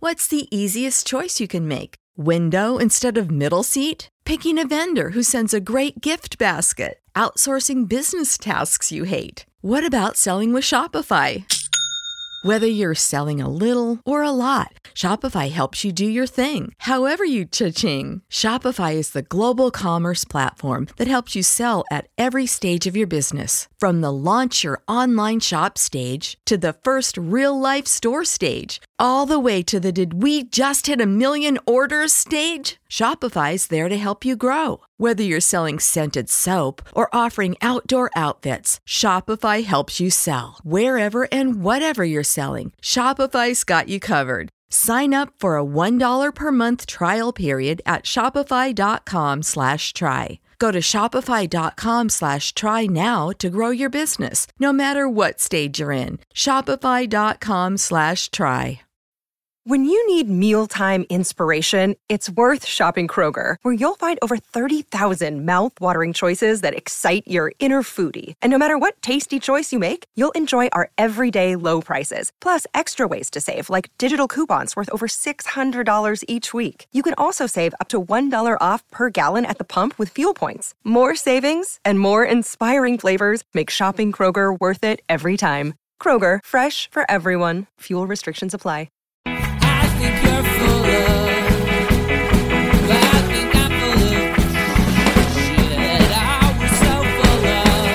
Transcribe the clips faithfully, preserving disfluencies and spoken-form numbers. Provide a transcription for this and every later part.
What's the easiest choice you can make? Window instead of middle seat? Picking a vendor who sends a great gift basket? Outsourcing business tasks you hate? What about selling with Shopify? Whether you're selling a little or a lot, Shopify helps you do your thing, however you cha-ching. Shopify is the global commerce platform that helps you sell at every stage of your business. From the launch your online shop stage to the first real-life store stage, all the way to the did we just hit a million orders stage. Shopify's there to help you grow. Whether you're selling scented soap or offering outdoor outfits, Shopify helps you sell. Wherever and whatever you're selling, Shopify's got you covered. Sign up for a one dollar per month trial period at shopify.com slash try. Go to shopify.com slash try now to grow your business, no matter what stage you're in. Shopify.com slash try. When you need mealtime inspiration, it's worth shopping Kroger, where you'll find over thirty thousand mouth-watering choices that excite your inner foodie. And no matter what tasty choice you make, you'll enjoy our everyday low prices, plus extra ways to save, like digital coupons worth over six hundred dollars each week. You can also save up to one dollar off per gallon at the pump with fuel points. More savings and more inspiring flavors make shopping Kroger worth it every time. Kroger, fresh for everyone. Fuel restrictions apply. I think you're full of, I think I'm full of shit. I was so full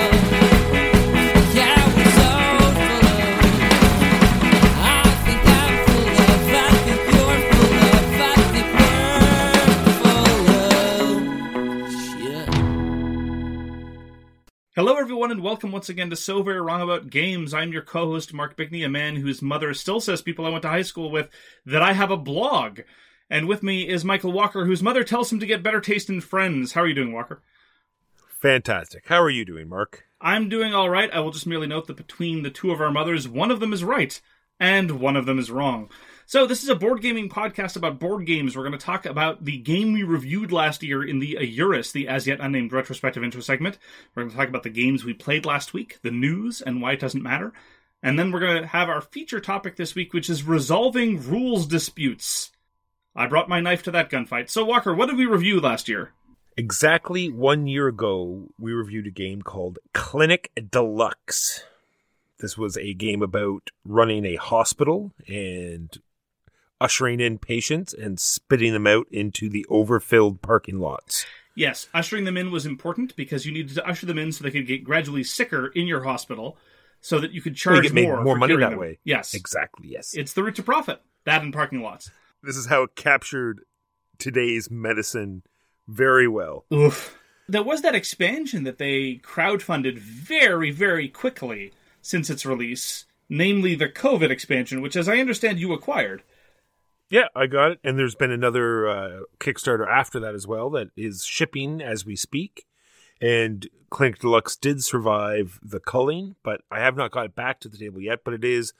of, yeah, I was so full of. I think I'm full of, I think you're full of, I think we're full of shit. Hello, everyone, and welcome once again to So Very Wrong About Games. I'm your co-host, Mark Bickney, a man whose mother still says people I went to high school with that I have a blog. And with me is Michael Walker, whose mother tells him to get better taste in friends. How are you doing, Walker? Fantastic. How are you doing, Mark? I'm doing all right. I will just merely note that between the two of our mothers, one of them is right, and one of them is wrong. So this is a board gaming podcast about board games. We're going to talk about the game we reviewed last year in the Eurus, the as yet unnamed retrospective intro segment. We're going to talk about the games we played last week, the news, and why it doesn't matter. And then we're going to have our feature topic this week, which is resolving rules disputes. I brought my knife to that gunfight. So Walker, what did we review last year? Exactly one year ago, we reviewed a game called Clinic Deluxe. This was a game about running a hospital and ushering in patients and spitting them out into the overfilled parking lots. Yes, ushering them in was important because you needed to usher them in so they could get gradually sicker in your hospital so that you could charge you could make more, more for money that them. way. Yes. Exactly, yes. It's the route to profit. That in parking lots. This is how it captured today's medicine very well. Oof. There was that expansion that they crowdfunded very, very quickly since its release, namely the COVID expansion, which, as I understand, you acquired. Yeah, I got it. And there's been another uh, Kickstarter after that as well that is shipping as we speak. And Clinic Deluxe did survive the culling, but I have not got it back to the table yet. But it is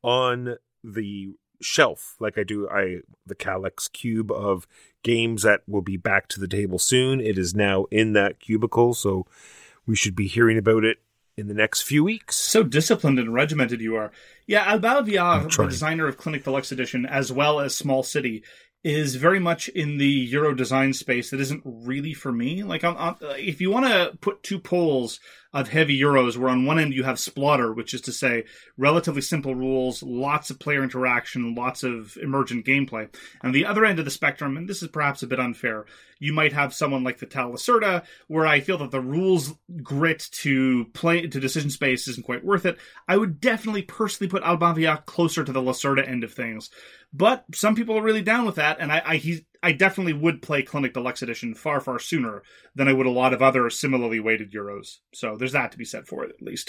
on the shelf, like I do I the Calyx cube of games that will be back to the table soon. It is now in that cubicle, so we should be hearing about it in the next few weeks. So disciplined and regimented you are. Yeah, Albal Villar, the designer of Clinic Deluxe Edition, as well as Small City, is very much in the Euro design space that isn't really for me. Like, I'm, I'm, if you want to put two poles of heavy Euros, where on one end you have Splotter, which is to say relatively simple rules, lots of player interaction, lots of emergent gameplay. And the other end of the spectrum, and this is perhaps a bit unfair, you might have someone like Vital Lacerda, where I feel that the rules grit to play to decision space isn't quite worth it. I would definitely personally put Alban Villar closer to the Lacerda end of things. But some people are really down with that, and I I, he, I definitely would play Clinic Deluxe Edition far, far sooner than I would a lot of other similarly weighted Euros. So there's that to be said for it, at least.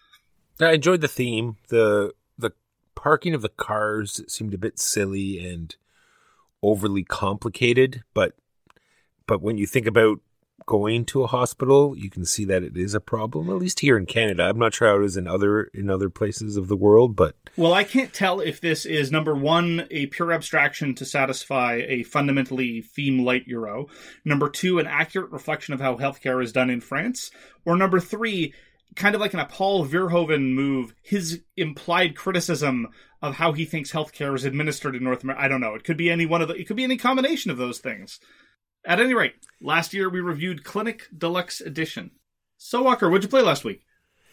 I enjoyed the theme. The the parking of the cars seemed a bit silly and overly complicated, but but when you think about going to a hospital, you can see that it is a problem, at least here in Canada. I'm not sure how it is in other in other places of the world, but... Well, I can't tell if this is, number one, a pure abstraction to satisfy a fundamentally theme-light Euro, number two, an accurate reflection of how healthcare is done in France, or number three, kind of like in a Paul Verhoeven move, his implied criticism of how he thinks healthcare is administered in North America. I don't know. It could be any one of the, it could be any combination of those things. At any rate, last year we reviewed Clinic Deluxe Edition. So, Walker, what'd you play last week?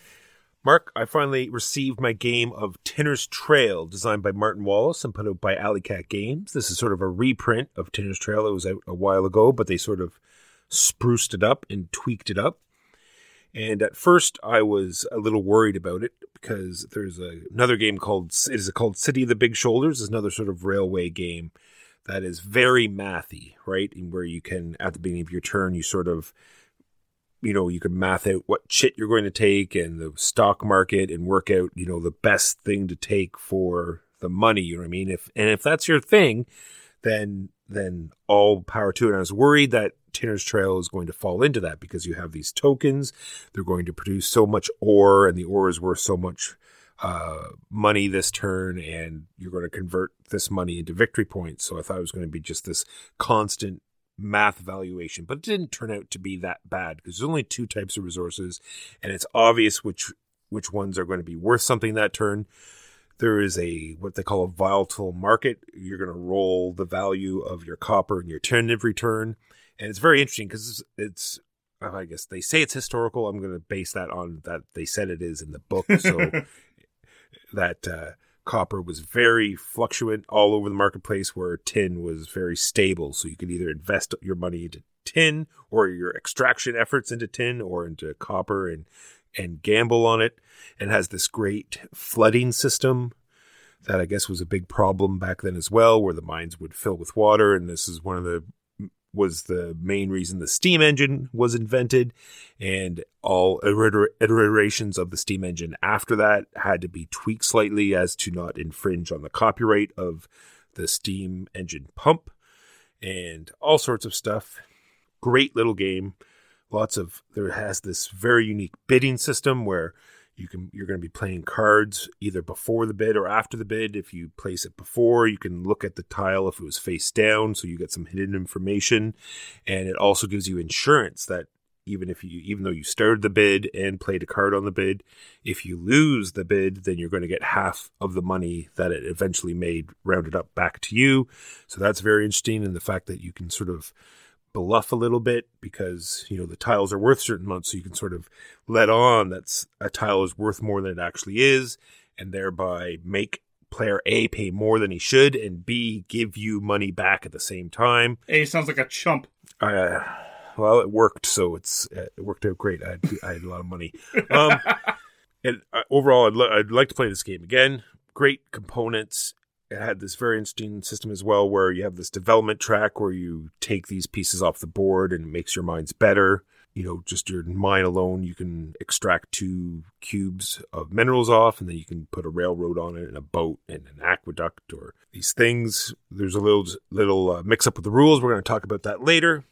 Mark, I finally received my game of Tinner's Trail, designed by Martin Wallace and put out by Alley Cat Games. This is sort of a reprint of Tinner's Trail. It was out a while ago, but they sort of spruced it up and tweaked it up. And at first, I was a little worried about it because there's a, another game called, it is called City of the Big Shoulders. It's another sort of railway game that is very mathy, right? And where you can, at the beginning of your turn, you sort of, you know, you can math out what chit you're going to take and the stock market and work out, you know, the best thing to take for the money. You know what I mean? If and if that's your thing, then then all power to it. And I was worried that Tinner's Trail is going to fall into that because you have these tokens. They're going to produce so much ore, and the ore is worth so much uh, money this turn, and you're going to convert this money into victory points. So I thought it was going to be just this constant math valuation, but it didn't turn out to be that bad because there's only two types of resources, and it's obvious which which ones are going to be worth something that turn. There is a what they call a volatile market. You're going to roll the value of your copper and your tin every turn, and it's very interesting because it's, it's I guess they say it's historical. I'm going to base that on that they said it is in the book, so that uh copper was very fluctuant all over the marketplace, where tin was very stable. So you could either invest your money into tin or your extraction efforts into tin or into copper and and gamble on it. And has this great flooding system that I guess was a big problem back then as well, where the mines would fill with water. And this is one of the was the main reason the steam engine was invented, and all iterations of the steam engine after that had to be tweaked slightly as to not infringe on the copyright of the steam engine pump and all sorts of stuff. Great little game. Lots of, there has this very unique bidding system where you can, you're going to be playing cards either before the bid or after the bid. If you place it before, you can look at the tile if it was face down, so you get some hidden information. And it also gives you insurance that even if you, even though you started the bid and played a card on the bid, if you lose the bid, then you're going to get half of the money that it eventually made rounded up back to you. So that's very interesting. And the fact that you can sort of bluff a little bit because, you know, the tiles are worth certain amounts, so you can sort of let on that a tile is worth more than it actually is, and thereby make player A pay more than he should, and B give you money back at the same time. A sounds like a chump. Uh, well, it worked, so it's it worked out great. I had, I had a lot of money. Um, and uh, overall, I'd, lo- I'd like to play this game again. Great components. It had this very interesting system as well, where you have this development track where you take these pieces off the board and it makes your mines better. You know, just your mine alone, you can extract two cubes of minerals off, and then you can put a railroad on it and a boat and an aqueduct or these things. There's a little little uh, mix up with the rules. We're going to talk about that later,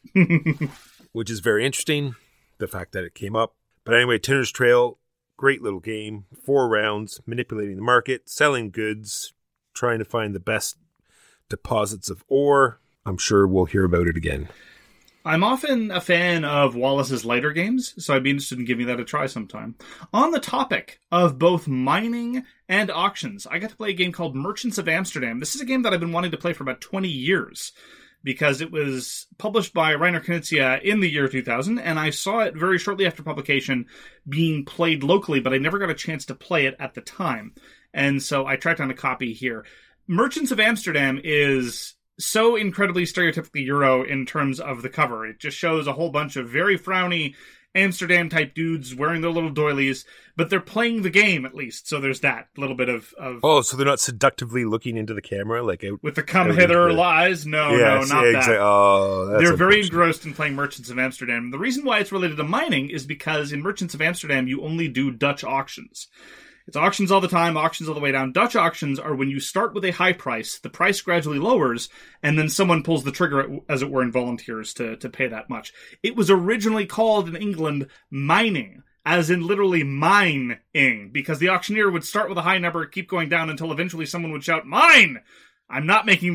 which is very interesting, the fact that it came up. But anyway, Tinner's Trail, great little game. Four rounds, manipulating the market, selling goods, trying to find the best deposits of ore. I'm sure we'll hear about it again. I'm often a fan of Wallace's lighter games, so I'd be interested in giving that a try sometime. On the topic of both mining and auctions, I got to play a game called Merchants of Amsterdam. This is a game that I've been wanting to play for about twenty years, because it was published by Reiner Knizia in the year two thousand, and I saw it very shortly after publication being played locally, but I never got a chance to play it at the time. And so I tracked down a copy here. Merchants of Amsterdam is so incredibly stereotypically Euro in terms of the cover. It just shows a whole bunch of very frowny Amsterdam-type dudes wearing their little doilies, but they're playing the game, at least. So there's that little bit of... of oh, so they're not seductively looking into the camera? like out, With the come-hither lies? No, yes, no, not yeah, that. Exactly. Oh, that's they're very engrossed in playing Merchants of Amsterdam. The reason why it's related to mining is because in Merchants of Amsterdam, you only do Dutch auctions. It's auctions all the time, auctions all the way down. Dutch auctions are when you start with a high price, the price gradually lowers, and then someone pulls the trigger, as it were, and volunteers to, to pay that much. It was originally called in England mining, as in literally mining, because the auctioneer would start with a high number, keep going down until eventually someone would shout, mine! I'm not making this up.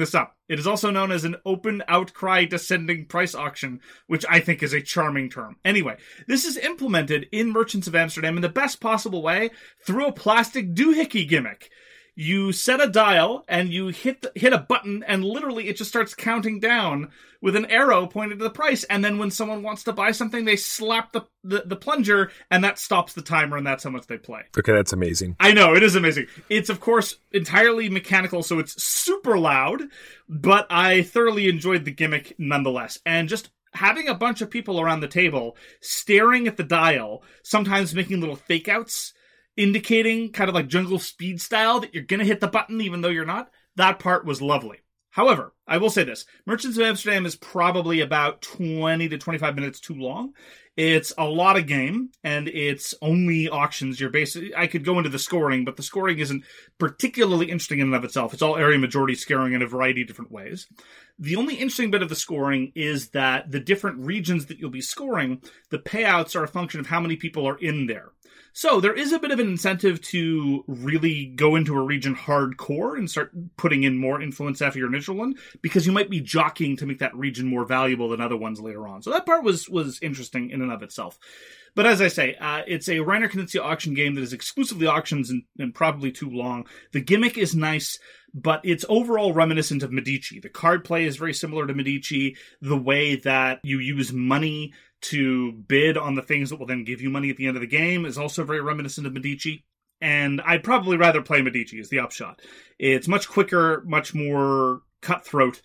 It is also known as an open outcry descending price auction, which I think is a charming term. Anyway, this is implemented in Merchants of Amsterdam in the best possible way through a plastic doohickey gimmick. You set a dial and you hit the, hit a button, and literally it just starts counting down with an arrow pointed to the price. And then when someone wants to buy something, they slap the, the, the plunger, and that stops the timer, and that's how much they play. Okay, that's amazing. I know, it is amazing. It's, of course, entirely mechanical, so it's super loud, but I thoroughly enjoyed the gimmick nonetheless. And just having a bunch of people around the table staring at the dial, sometimes making little fake-outs, indicating kind of like Jungle Speed style that you're going to hit the button even though you're not. That part was lovely. However, I will say this. Merchants of Amsterdam is probably about twenty to twenty-five minutes too long. It's a lot of game, and it's only auctions. You're basically, I could go into the scoring, but the scoring isn't particularly interesting in and of itself. It's all area majority scoring in a variety of different ways. The only interesting bit of the scoring is that the different regions that you'll be scoring, the payouts are a function of how many people are in there. So there is a bit of an incentive to really go into a region hardcore and start putting in more influence after your initial one, because you might be jockeying to make that region more valuable than other ones later on. So that part was was interesting in and of itself. But as I say, uh, it's a Reiner Knizia auction game that is exclusively auctions and, and probably too long. The gimmick is nice, but it's overall reminiscent of Medici. The card play is very similar to Medici. The way that you use money to bid on the things that will then give you money at the end of the game is also very reminiscent of Medici. And I'd probably rather play Medici is the upshot. It's much quicker, much more cutthroat,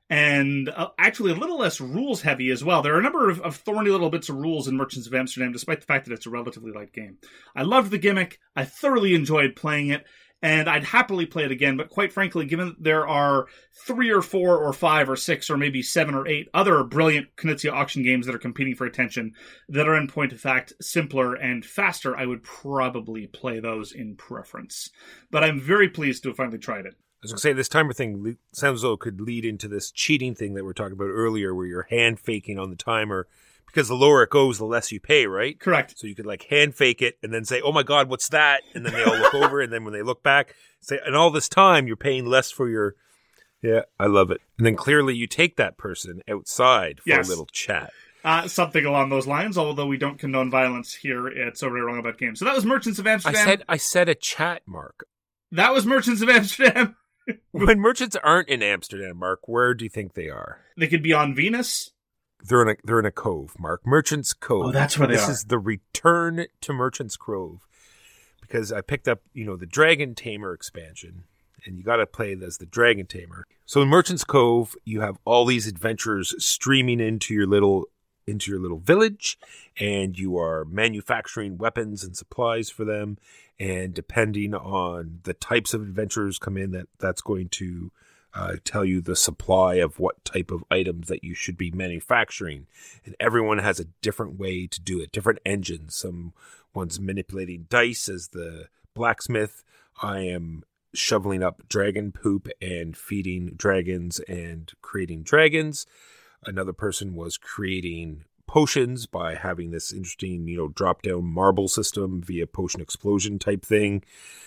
and uh, actually a little less rules heavy as well. There are a number of, of thorny little bits of rules in Merchants of Amsterdam, despite the fact that it's a relatively light game. I loved the gimmick. I thoroughly enjoyed playing it, and I'd happily play it again. But quite frankly, given that there are three or four or five or six or maybe seven or eight other brilliant Knizia auction games that are competing for attention that are in point of fact simpler and faster, I would probably play those in preference. But I'm very pleased to have finally tried it. I was going to say, this timer thing sounds as though it could lead into this cheating thing that we were talking about earlier, where you're hand faking on the timer, because the lower it goes, the less you pay, right? Correct. So you could like hand fake it and then say, oh my God, what's that? And then they all look over, and then when they look back, say, and all this time you're paying less for your, yeah, I love it. And then clearly you take that person outside for Yes. a little chat. Uh, something along those lines, although we don't condone violence here at So Very Wrong About Games. So that was Merchants of I Amsterdam. said, I said a chat, Mark. That was Merchants of Amsterdam. When merchants aren't in Amsterdam, Mark, where do you think they are? They could be on Venus. They're in a they're in a cove, Mark. Merchants Cove. Oh, that's where they this are. is the return to Merchants Cove, because I picked up, you know, the Dragon Tamer expansion, and you got to play it as the Dragon Tamer. So in Merchants Cove, you have all these adventurers streaming into your little into your little village, and you are manufacturing weapons and supplies for them. And depending on the types of adventurers come in, that that's going to uh, tell you the supply of what type of items that you should be manufacturing. And everyone has a different way to do it, different engines. Some one's manipulating dice as the blacksmith. I am shoveling up dragon poop and feeding dragons and creating dragons. Another person was creating potions by having this interesting, you know, drop down marble system via potion explosion type thing,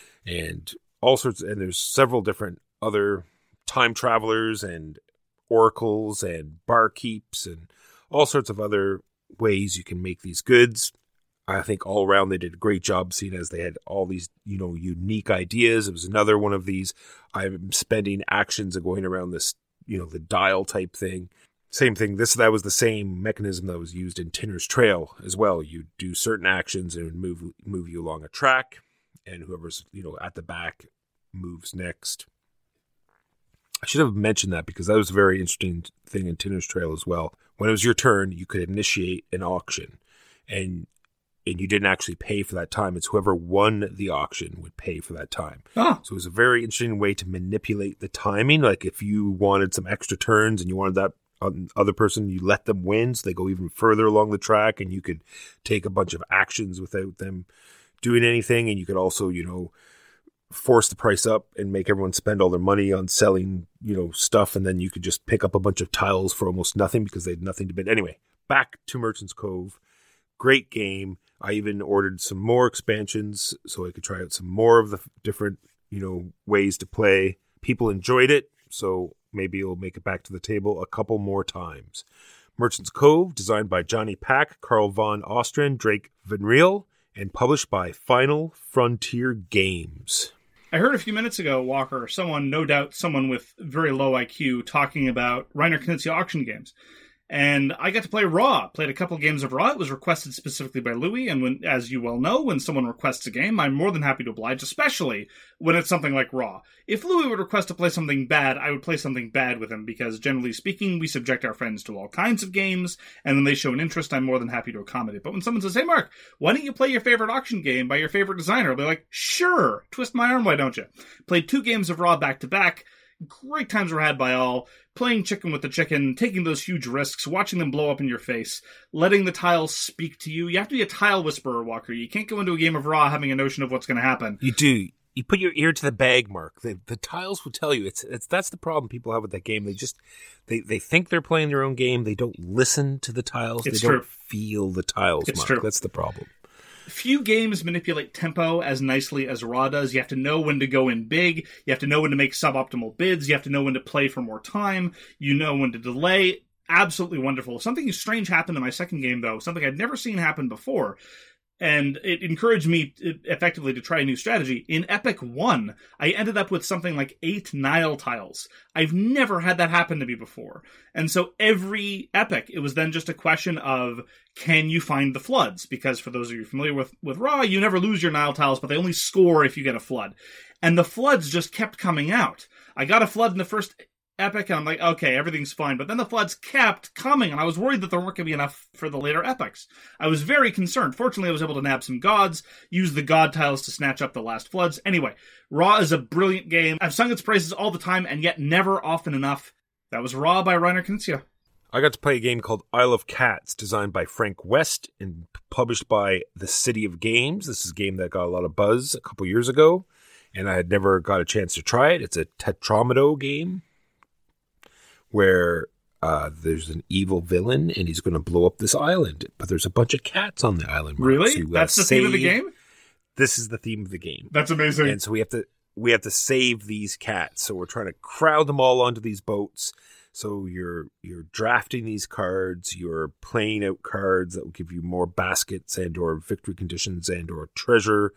and all sorts. And there's several different other time travelers and oracles and barkeeps and all sorts of other ways you can make these goods. I think all around they did a great job, seeing as they had all these, you know, unique ideas. It was another one of these, I'm spending actions and going around this, you know, the dial type thing. Same thing. This that was the same mechanism that was used in Tinner's Trail as well. You do certain actions and it would move move you along a track, and whoever's, you know, at the back moves next. I should have mentioned that because that was a very interesting thing in Tinner's Trail as well. When it was your turn, you could initiate an auction, and and you didn't actually pay for that time. It's whoever won the auction would pay for that time. Oh. So it was a very interesting way to manipulate the timing. Like if you wanted some extra turns and you wanted that other person, you let them win, so they go even further along the track, and you could take a bunch of actions without them doing anything. And you could also, you know, force the price up and make everyone spend all their money on selling, you know, stuff, and then you could just pick up a bunch of tiles for almost nothing because they had nothing to bid. Anyway, back to Merchants Cove. Great game. I even ordered some more expansions so I could try out some more of the different, you know, ways to play. People enjoyed it. so maybe it'll make it back to the table a couple more times. Merchant's Cove, designed by Johnny Pack, Carl von Ostren, Drake Van Riel, and published by Final Frontier Games. I heard a few minutes ago, Walker, someone, no doubt someone with very low I Q, talking about Reiner Knizia auction games. And I got to play Raw. Played a couple games of Raw. It was requested specifically by Louis. And when, as you well know, when someone requests a game, I'm more than happy to oblige, especially when it's something like Raw. If Louis would request to play something bad, I would play something bad with him, because generally speaking, we subject our friends to all kinds of games, and when they show an interest, I'm more than happy to accommodate. But when someone says, hey, Mark, why don't you play your favorite auction game by your favorite designer? I'll be like, sure, twist my arm, why don't you? Played two games of Raw back-to-back. Great times were had by all, playing chicken with the chicken, taking those huge risks, watching them blow up in your face, letting the tiles speak to you. You have to be a tile whisperer, Walker. You can't go into a game of Raw having a notion of what's going to happen. You do. You put your ear to the bag, Mark. The, the tiles will tell you. It's it's that's the problem people have with that game. They just they, they think they're playing their own game. They don't listen to the tiles. It's they true. don't feel the tiles, It's Mark. true. That's the problem. Few games manipulate tempo as nicely as Raw does. You have to know when to go in big. You have to know when to make suboptimal bids. You have to know when to play for more time. You know when to delay. Absolutely wonderful. Something strange happened in my second game, though. Something I'd never seen happen before. And it encouraged me effectively to try a new strategy. In Epic one, I ended up with something like eight Nile tiles. I've never had that happen to me before. And so every Epic, it was then just a question of, can you find the floods? Because for those of you familiar with, with Raw, you never lose your Nile tiles, but they only score if you get a flood. And the floods just kept coming out. I got a flood in the first Epic, and I'm like, okay, everything's fine. But then the floods kept coming, and I was worried that there weren't going to be enough for the later epics. I was very concerned. Fortunately, I was able to nab some gods, use the god tiles to snatch up the last floods. Anyway, Raw is a brilliant game. I've sung its praises all the time, and yet never often enough. That was Raw by Reiner Knizia. I got to play a game called Isle of Cats, designed by Frank West and published by The City of Games. This is a game that got a lot of buzz a couple years ago, and I had never got a chance to try it. It's a Tetromino game, where uh, there's an evil villain and he's going to blow up this island. But there's a bunch of cats on the island. Mark. Really? So That's the save... theme of the game? This is the theme of the game. That's amazing. And so we have to we have to save these cats. So we're trying to crowd them all onto these boats. So you're you're drafting these cards. You're playing out cards that will give you more baskets and or victory conditions and or treasure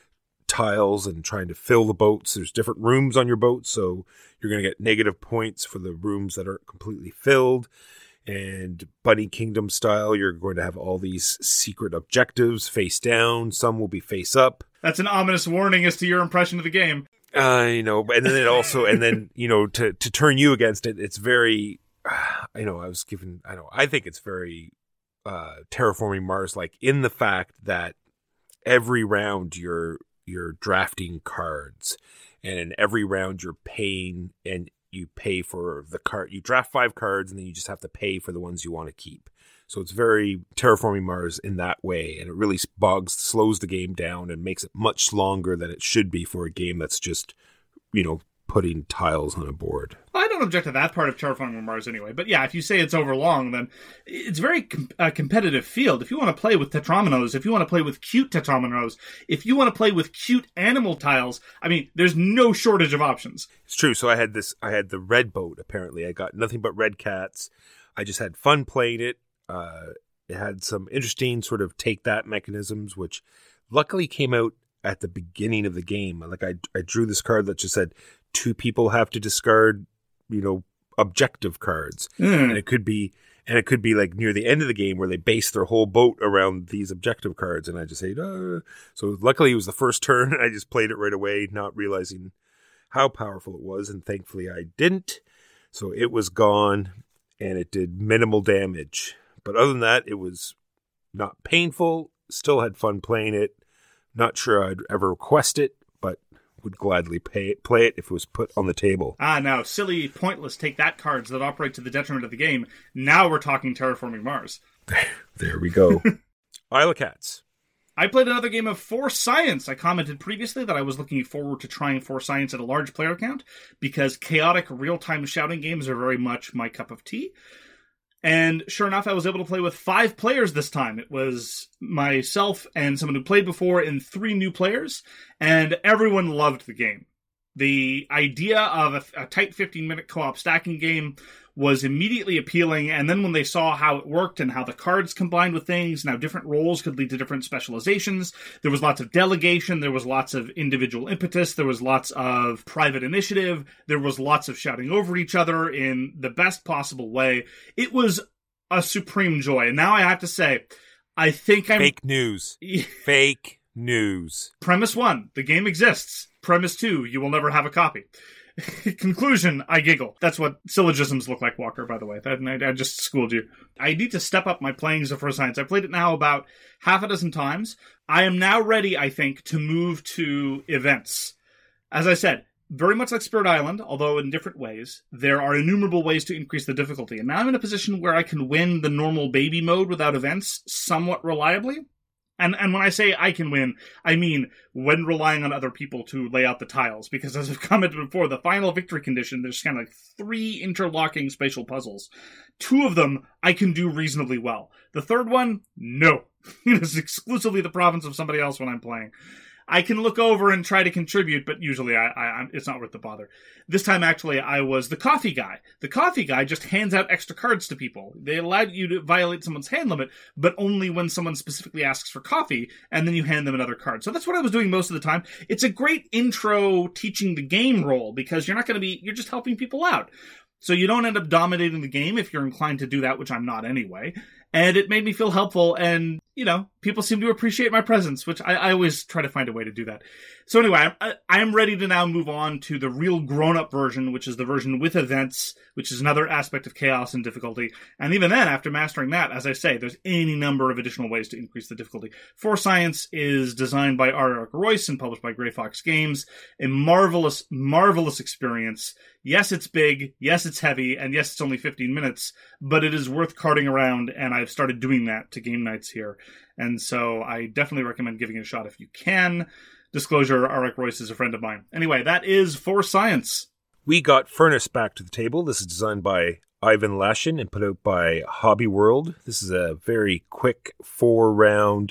tiles, and trying to fill the boats. There's different rooms on your boat, so you're going to get negative points for the rooms that aren't completely filled. And Bunny Kingdom style, you're going to have all these secret objectives face down. Some will be face up. That's an ominous warning as to your impression of the game. Uh, you know, and then it also, and then, you know, to, to turn you against it, it's very, uh, you know, I was given, I know, I think it's very uh, Terraforming Mars, like in the fact that every round you're, you're drafting cards, and in every round you're paying, and you pay for the card. You draft five cards, and then you just have to pay for the ones you want to keep. So it's very Terraforming Mars in that way, and it really bogs, slows the game down and makes it much longer than it should be for a game that's just, you know, putting tiles on a board. I don't object to that part of Terraforming Mars anyway. But yeah, if you say it's overlong, then it's very com- a competitive field. If you want to play with tetrominos, if you want to play with cute tetrominos, if you want to play with cute animal tiles, I mean, there's no shortage of options. It's true. So I had this, I had the red boat, apparently. I got nothing but red cats. I just had fun playing it. Uh, it had some interesting sort of take that mechanisms, which luckily came out at the beginning of the game. Like I, I drew this card that just said two people have to discard, you know, objective cards, Mm. and it could be, and it could be like near the end of the game where they base their whole boat around these objective cards, and I just say, uh. So luckily it was the first turn, and I just played it right away, not realizing how powerful it was, and thankfully I didn't. So it was gone, and it did minimal damage. But other than that, it was not painful. Still had fun playing it. Not sure I'd ever request it, but would gladly pay it, play it if it was put on the table. Ah, now, silly, pointless take that cards that operate to the detriment of the game. Now we're talking Terraforming Mars. There we go. Isle of Cats. I played another game of Force Science. I commented previously that I was looking forward to trying Force Science at a large player count because chaotic real-time shouting games are very much my cup of tea. And sure enough, I was able to play with five players this time. It was myself and someone who played before and three new players, and everyone loved the game. The idea of a, a tight fifteen-minute co-op stacking game was immediately appealing, and then when they saw how it worked and how the cards combined with things, now different roles could lead to different specializations, there was lots of delegation, there was lots of individual impetus, there was lots of private initiative, there was lots of shouting over each other in the best possible way. It was a supreme joy, and now I have to say, I think I'm... Fake news. Fake news. Premise one, the game exists. Premise two, you will never have a copy. Conclusion, I giggle. That's what syllogisms look like, Walker, by the way. That, I, I just schooled you. I need to step up my playings of For Science. I played it now about half a dozen times. I am now ready, I think, to move to events. As I said, very much like Spirit Island, although in different ways, there are innumerable ways to increase the difficulty. And now I'm in a position where I can win the normal baby mode without events somewhat reliably. And and when I say I can win, I mean when relying on other people to lay out the tiles. Because as I've commented before, the final victory condition, there's kind of like three interlocking spatial puzzles. Two of them I can do reasonably well. The third one, no. It is exclusively the province of somebody else when I'm playing. I can look over and try to contribute, but usually I, I, it's not worth the bother. This time, actually, I was the coffee guy. The coffee guy just hands out extra cards to people. They allow you to violate someone's hand limit, but only when someone specifically asks for coffee, and then you hand them another card. So that's what I was doing most of the time. It's a great intro teaching the game role, because you're not going to be, you're just helping people out. So you don't end up dominating the game if you're inclined to do that, which I'm not anyway. And it made me feel helpful, and, you know, people seem to appreciate my presence, which I, I always try to find a way to do that. So anyway, I, I am ready to now move on to the real grown-up version, which is the version with events, which is another aspect of chaos and difficulty. And even then, after mastering that, as I say, there's any number of additional ways to increase the difficulty. For Science is designed by R. Eric Royce and published by Grey Fox Games. A marvelous, marvelous experience. Yes, it's big. Yes, it's heavy. And yes, it's only fifteen minutes. But it is worth carting around, and I've started doing that to game nights here. And so I definitely recommend giving it a shot if you can. Disclosure, R. Eric Royce is a friend of mine. Anyway, that is For Science. We got Furnace back to the table. This is designed by Ivan Lashin and put out by Hobby World. This is a very quick four-round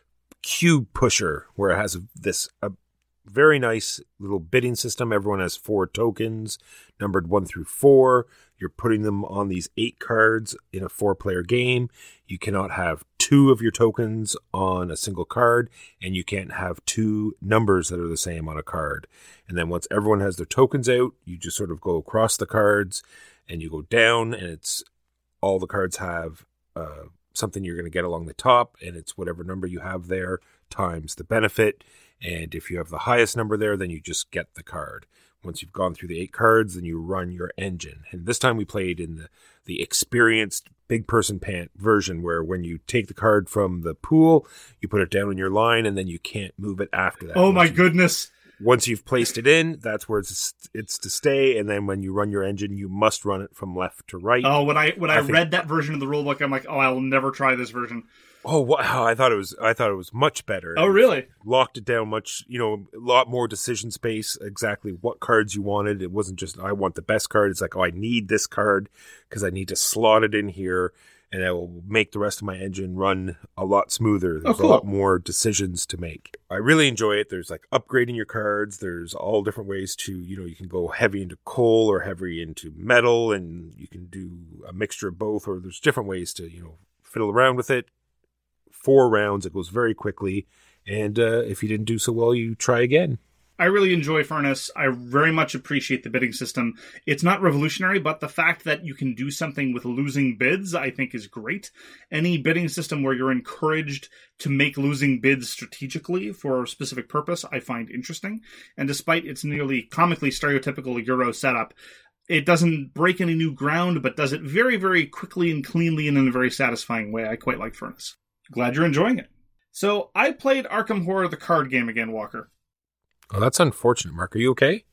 cube pusher where it has a, this a very nice little bidding system. Everyone has four tokens, numbered one through four. You're putting them on these eight cards in a four-player game. You cannot have two of your tokens on a single card, and you can't have two numbers that are the same on a card. And then once everyone has their tokens out, you just sort of go across the cards, and you go down, and it's all the cards have uh, something you're going to get along the top, and it's whatever number you have there times the benefit. And if you have the highest number there, then you just get the card. Once you've gone through the eight cards, then you run your engine. And this time we played in the, the experienced big person pant version, where when you take the card from the pool, you put it down in your line, and then you can't move it after that. Oh once my you, goodness. Once you've placed it in, that's where it's, it's to stay. And then when you run your engine, you must run it from left to right. Oh, when I when I, I think, read that version of the rulebook, I'm like, oh, I will never try this version. Oh wow! I thought it was. I thought it was much better. Oh really? Locked it down much. You know, a lot more decision space. Exactly what cards you wanted. It wasn't just I want the best card. It's like, oh, I need this card because I need to slot it in here, and it will make the rest of my engine run a lot smoother. There's oh, cool. a lot more decisions to make. I really enjoy it. There's like upgrading your cards. There's all different ways to, you know, you can go heavy into coal or heavy into metal, and you can do a mixture of both. Or there's different ways to, you know, fiddle around with it. Four rounds, it goes very quickly, and uh, if you didn't do so well, you try again. I really enjoy Furnace. I very much appreciate the bidding system. It's not revolutionary, but the fact that you can do something with losing bids, I think, is great. Any bidding system where you're encouraged to make losing bids strategically for a specific purpose, I find interesting. And despite its nearly comically stereotypical Euro setup, it doesn't break any new ground, but does it very, very quickly and cleanly and in a very satisfying way. I quite like Furnace. Glad you're enjoying it. So, I played Arkham Horror, the card game again, Walker. Oh, that's unfortunate, Mark. Are you okay?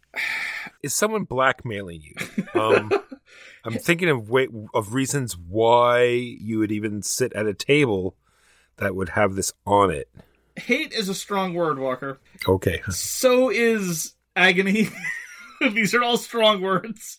Is someone blackmailing you? Um, I'm thinking of way, of reasons why you would even sit at a table that would have this on it. Hate is a strong word, Walker. Okay. So is agony. These are all strong words.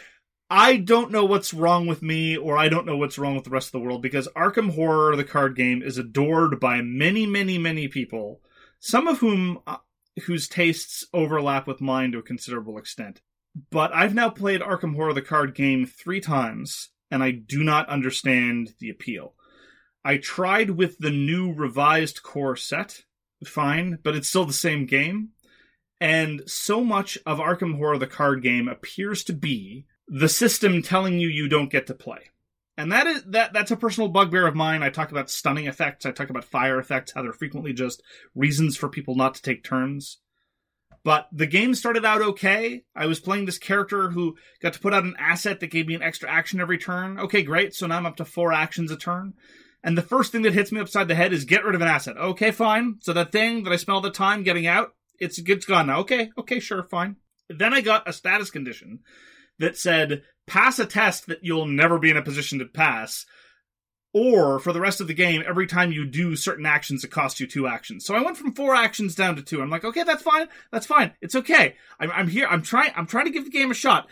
I don't know what's wrong with me, or I don't know what's wrong with the rest of the world, because Arkham Horror, the card game, is adored by many, many, many people, some of whom whose tastes overlap with mine to a considerable extent. But I've now played Arkham Horror the card game three times, and I do not understand the appeal. I tried with the new revised core set, fine, but it's still the same game. And so much of Arkham Horror the card game appears to be the system telling you you don't get to play. And that is that that's a personal bugbear of mine. I talk about stunning effects, I talk about fire effects, how they're frequently just reasons for people not to take turns. But the game started out okay. I was playing this character who got to put out an asset that gave me an extra action every turn. Okay, great. So now I'm up to four actions a turn. And the first thing that hits me upside the head is get rid of an asset. Okay, fine. So that thing that I spent all the time getting out, it's, it's gone now. Okay, okay, sure, fine. Then I got a status condition that said, pass a test that you'll never be in a position to pass. Or, for the rest of the game, every time you do certain actions, it costs you two actions. So I went from four actions down to two. I'm like, okay, that's fine. That's fine. It's okay. I'm, I'm here. I'm trying, I'm trying to give the game a shot.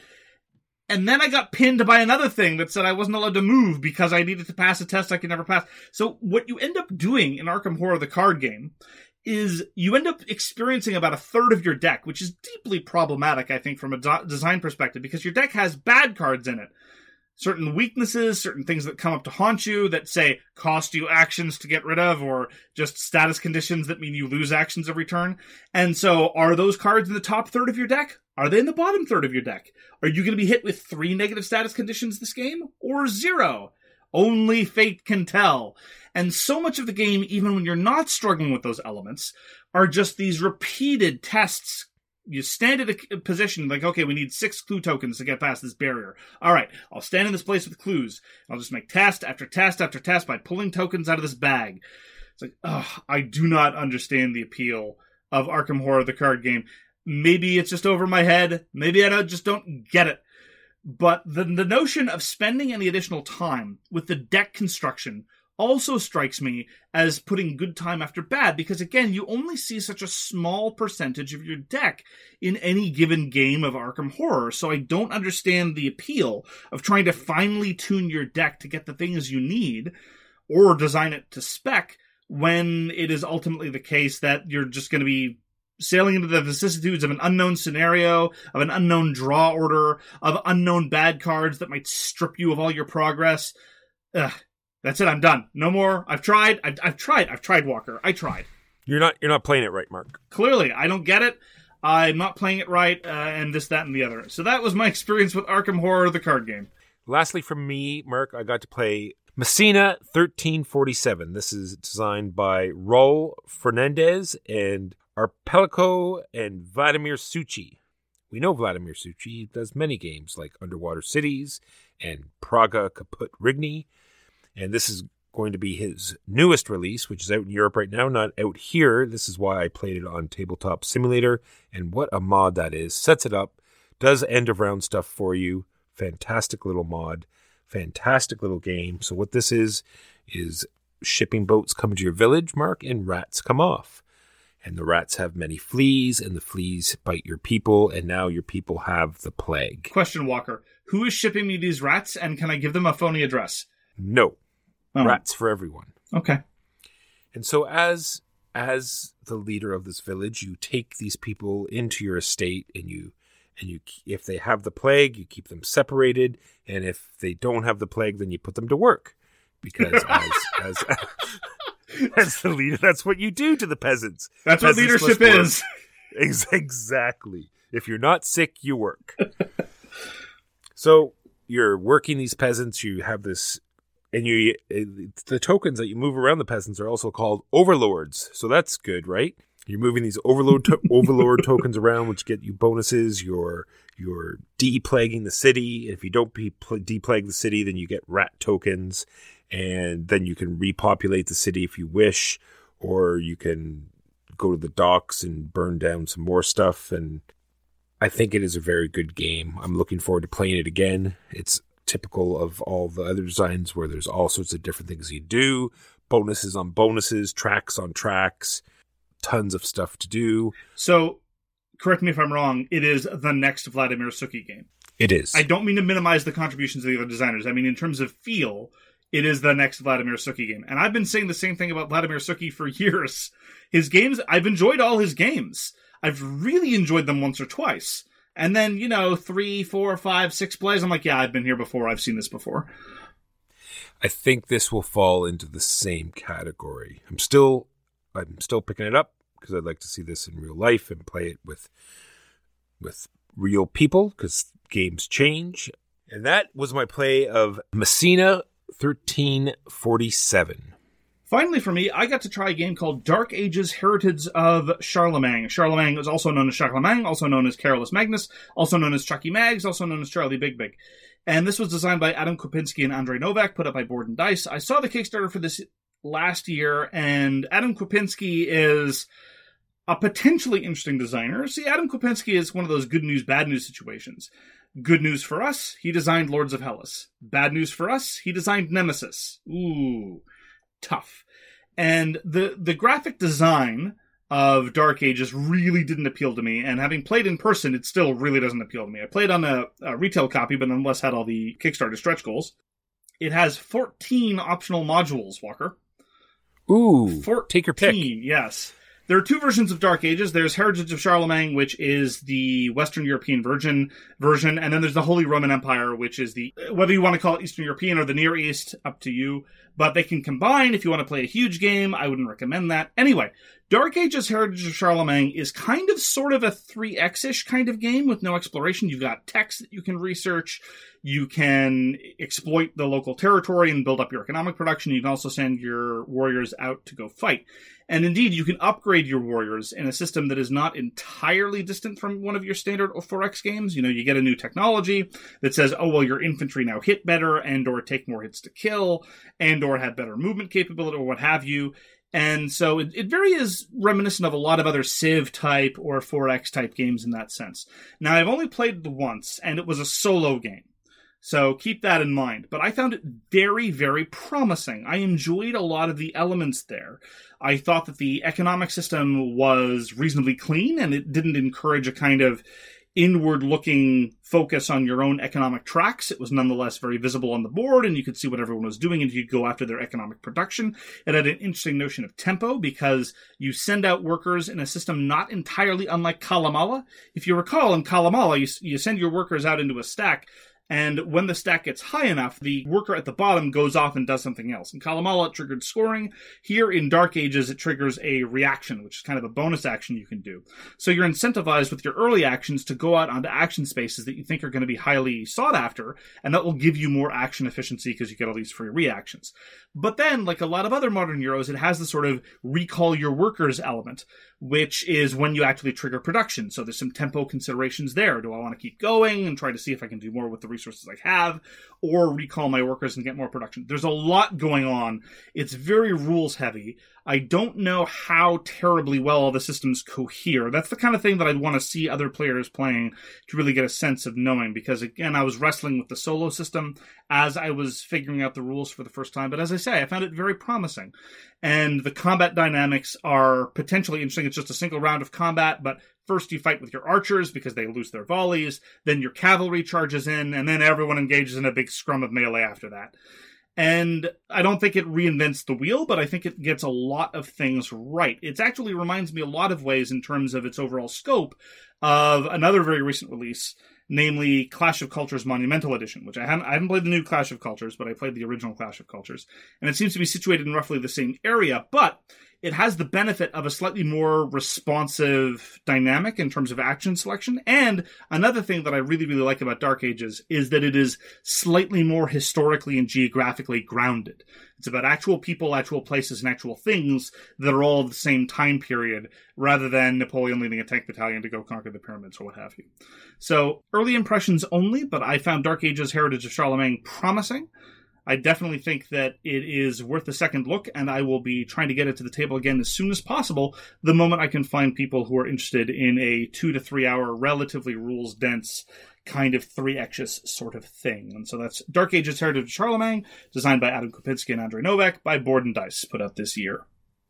And then I got pinned by another thing that said I wasn't allowed to move because I needed to pass a test I could never pass. So what you end up doing in Arkham Horror, the card game, is you end up experiencing about a third of your deck, which is deeply problematic, I think, from a do- design perspective, because your deck has bad cards in it. Certain weaknesses, certain things that come up to haunt you that say cost you actions to get rid of, or just status conditions that mean you lose actions every turn. And so are those cards in the top third of your deck? Are they in the bottom third of your deck? Are you going to be hit with three negative status conditions this game? Or zero? Only fate can tell. And so much of the game, even when you're not struggling with those elements, are just these repeated tests. You stand at a position like, okay, we need six clue tokens to get past this barrier. All right, I'll stand in this place with clues. I'll just make test after test after test by pulling tokens out of this bag. It's like, ugh, I do not understand the appeal of Arkham Horror, the card game. Maybe it's just over my head. Maybe I don't, just don't get it. But the, the notion of spending any additional time with the deck construction also strikes me as putting good time after bad, because again, you only see such a small percentage of your deck in any given game of Arkham Horror, so I don't understand the appeal of trying to finely tune your deck to get the things you need, or design it to spec, when it is ultimately the case that you're just going to be sailing into the vicissitudes of an unknown scenario, of an unknown draw order, of unknown bad cards that might strip you of all your progress. Ugh. That's it. I'm done. No more. I've tried. I've, I've tried. I've tried, Walker. I tried. You're not. You're not playing it right, Mark. Clearly, I don't get it. I'm not playing it right, uh, and this, that, and the other. So that was my experience with Arkham Horror, the card game. Lastly, from me, Mark, I got to play Messina thirteen forty-seven. This is designed by Raul Fernandez and Arpelico and Vladimir Succi. We know Vladimir Succi. He does many games like Underwater Cities and Praga Kaput Rigny. And this is going to be his newest release, which is out in Europe right now, not out here. This is why I played it on Tabletop Simulator. And what a mod that is. Sets it up, does end-of-round stuff for you. Fantastic little mod. Fantastic little game. So what this is, is shipping boats come to your village, Mark, and rats come off. And the rats have many fleas, and the fleas bite your people, and now your people have the plague. Question, Walker. Who is shipping me these rats, and can I give them a phony address? No. Oh. Rats for everyone. Okay. And so as as the leader of this village, you take these people into your estate, and you and you if they have the plague, you keep them separated, and if they don't have the plague, then you put them to work. Because as as as the leader, that's what you do to the peasants. That's what Peasants leadership is. Exactly. If you're not sick, you work. So you're working these peasants, you have this. And you, the tokens that you move around the peasants are also called overlords. So that's good, right? You're moving these overlord to- overlord tokens around, which get you bonuses. You're you're deplaguing the city. If you don't be deplague the city, then you get rat tokens, and then you can repopulate the city if you wish, or you can go to the docks and burn down some more stuff. And I think it is a very good game. I'm looking forward to playing it again. It's typical of all the other designs where there's all sorts of different things you do, bonuses on bonuses, tracks on tracks, tons of stuff to do. So, correct me if I'm wrong, it is the next Vladimir Succi game. It is. I don't mean to minimize the contributions of the other designers. I mean, in terms of feel, it is the next Vladimir Succi game. And I've been saying the same thing about Vladimir Succi for years. His games, I've enjoyed all his games. I've really enjoyed them once or twice. And then, you know, three, four, five, six plays, I'm like, yeah, I've been here before. I've seen this before. I think this will fall into the same category. I'm still, I'm still picking it up because I'd like to see this in real life and play it with, with real people because games change. And that was my play of Messina thirteen forty-seven. Finally, for me, I got to try a game called Dark Ages Heritage of Charlemagne. Charlemagne is also known as Charlemagne, also known as Carolus Magnus, also known as Chucky Mags, also known as Charlie Big Big. And this was designed by Adam Kopinski and Andrei Novak, put up by Board and Dice. I saw the Kickstarter for this last year, and Adam Kopinski is a potentially interesting designer. See, Adam Kopinski is one of those good news, bad news situations. Good news for us, he designed Lords of Hellas. Bad news for us, he designed Nemesis. Ooh, tough. And the the graphic design of Dark Ages really didn't appeal to me, and having played in person, it still really doesn't appeal to me. I played on a, a retail copy, but nonetheless had all the Kickstarter stretch goals. It has fourteen optional modules, Walker. Ooh, fourteen, take your pick. Yes. There are two versions of Dark Ages. There's Heritage of Charlemagne, which is the Western European version, version, and then there's the Holy Roman Empire, which is the, whether you want to call it Eastern European or the Near East, up to you. But they can combine if you want to play a huge game. I wouldn't recommend that. Anyway, Dark Ages Heritage of Charlemagne is kind of sort of a three X-ish kind of game with no exploration. You've got text that you can research. You can exploit the local territory and build up your economic production. You can also send your warriors out to go fight. And indeed, you can upgrade your warriors in a system that is not entirely distant from one of your standard four X games. You know, you get a new technology that says, oh, well, your infantry now hit better and or take more hits to kill and or have better movement capability or what have you. And so it, it very is reminiscent of a lot of other Civ type or four X type games in that sense. Now, I've only played it once, and it was a solo game. So keep that in mind. But I found it very, very promising. I enjoyed a lot of the elements there. I thought that the economic system was reasonably clean, and it didn't encourage a kind of inward-looking focus on your own economic tracks. It was nonetheless very visible on the board, and you could see what everyone was doing, and you could go after their economic production. It had an interesting notion of tempo, because you send out workers in a system not entirely unlike Kalamala. If you recall, in Kalamala, you, you send your workers out into a stack, and when the stack gets high enough, the worker at the bottom goes off and does something else. In Kalamala, it triggered scoring. Here in Dark Ages, it triggers a reaction, which is kind of a bonus action you can do. So you're incentivized with your early actions to go out onto action spaces that you think are going to be highly sought after, and that will give you more action efficiency because you get all these free reactions. But then, like a lot of other modern Euros, it has the sort of recall your workers element, which is when you actually trigger production. So there's some tempo considerations there. Do I want to keep going and try to see if I can do more with the resources I have, or recall my workers and get more production? There's a lot going on. It's very rules heavy. I don't know how terribly well all the systems cohere. That's the kind of thing that I'd want to see other players playing to really get a sense of knowing, because again, I was wrestling with the solo system as I was figuring out the rules for the first time. But as I say, I found it very promising. And the combat dynamics are potentially interesting. It's just a single round of combat, but first you fight with your archers because they lose their volleys, then your cavalry charges in, and then everyone engages in a big scrum of melee after that. And I don't think it reinvents the wheel, but I think it gets a lot of things right. It actually reminds me a lot of ways in terms of its overall scope of another very recent release, namely Clash of Cultures Monumental Edition, which I haven't, I haven't played the new Clash of Cultures, but I played the original Clash of Cultures. And it seems to be situated in roughly the same area, but it has the benefit of a slightly more responsive dynamic in terms of action selection. And another thing that I really, really like about Dark Ages is that it is slightly more historically and geographically grounded. It's about actual people, actual places, and actual things that are all the same time period, rather than Napoleon leading a tank battalion to go conquer the pyramids or what have you. So, early impressions only, but I found Dark Ages Heritage of Charlemagne promising. I definitely think that it is worth a second look, and I will be trying to get it to the table again as soon as possible, the moment I can find people who are interested in a two to three hour, relatively rules-dense, kind of three X sort of thing. And so that's Dark Ages Heritage of Charlemagne, designed by Adam Kopinski and Andrei Novak, by Board and Dice, put out this year.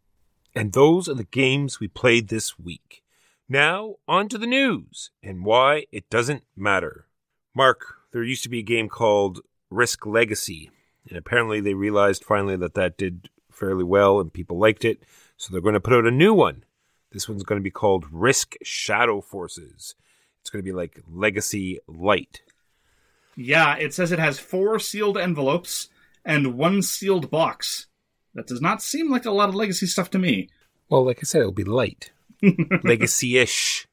And those are the games we played this week. Now, on to the news, and why it doesn't matter. Mark, there used to be a game called Risk Legacy, and apparently they realized finally that that did fairly well and people liked it, so they're going to put out a new one This one's going to be called Risk Shadow Forces. It's going to be like Legacy Light. Yeah, it says it has four sealed envelopes and one sealed box. That does not seem like a lot of Legacy stuff to me. Well, like I said, it'll be light. Legacy-ish.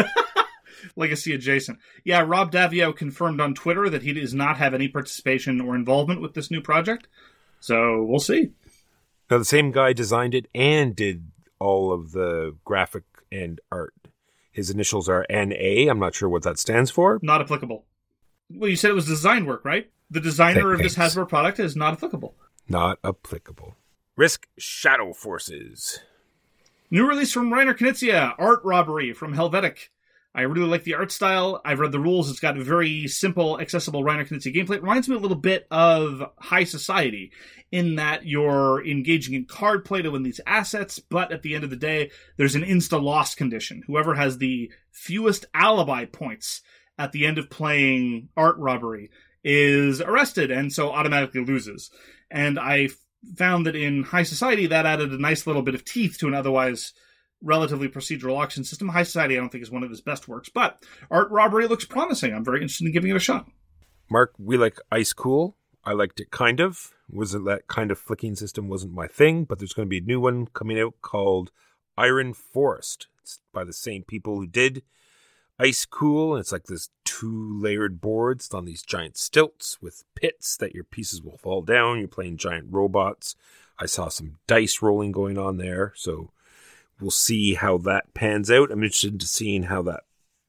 Legacy adjacent. Yeah, Rob Davio confirmed on Twitter that he does not have any participation or involvement with this new project. So we'll see. Now, the same guy designed it and did all of the graphic and art. His initials are N A. I'm not sure what that stands for. Not applicable. Well, you said it was design work, right? The designer of this Hasbro product is not applicable. Not applicable. Risk Shadow Forces. New release from Reiner Knizia, Art Robbery from Helvetic. I really like the art style. I've read the rules. It's got a very simple, accessible Reiner Knizia gameplay. It reminds me a little bit of High Society in that you're engaging in card play to win these assets, but at the end of the day, there's an insta-loss condition. Whoever has the fewest alibi points at the end of playing Art Robbery is arrested and so automatically loses. And I found that in High Society, that added a nice little bit of teeth to an otherwise relatively procedural auction system. High Society, I don't think, is one of his best works, but Art Robbery looks promising. I'm very interested in giving it a shot. Mark, we like Ice Cool. I liked it kind of. Wasn't that kind of flicking system wasn't my thing, but there's going to be a new one coming out called Iron Forest. It's by the same people who did Ice Cool. And it's like this two-layered boards on these giant stilts with pits that your pieces will fall down. You're playing giant robots. I saw some dice rolling going on there, so we'll see how that pans out. I'm interested in seeing how that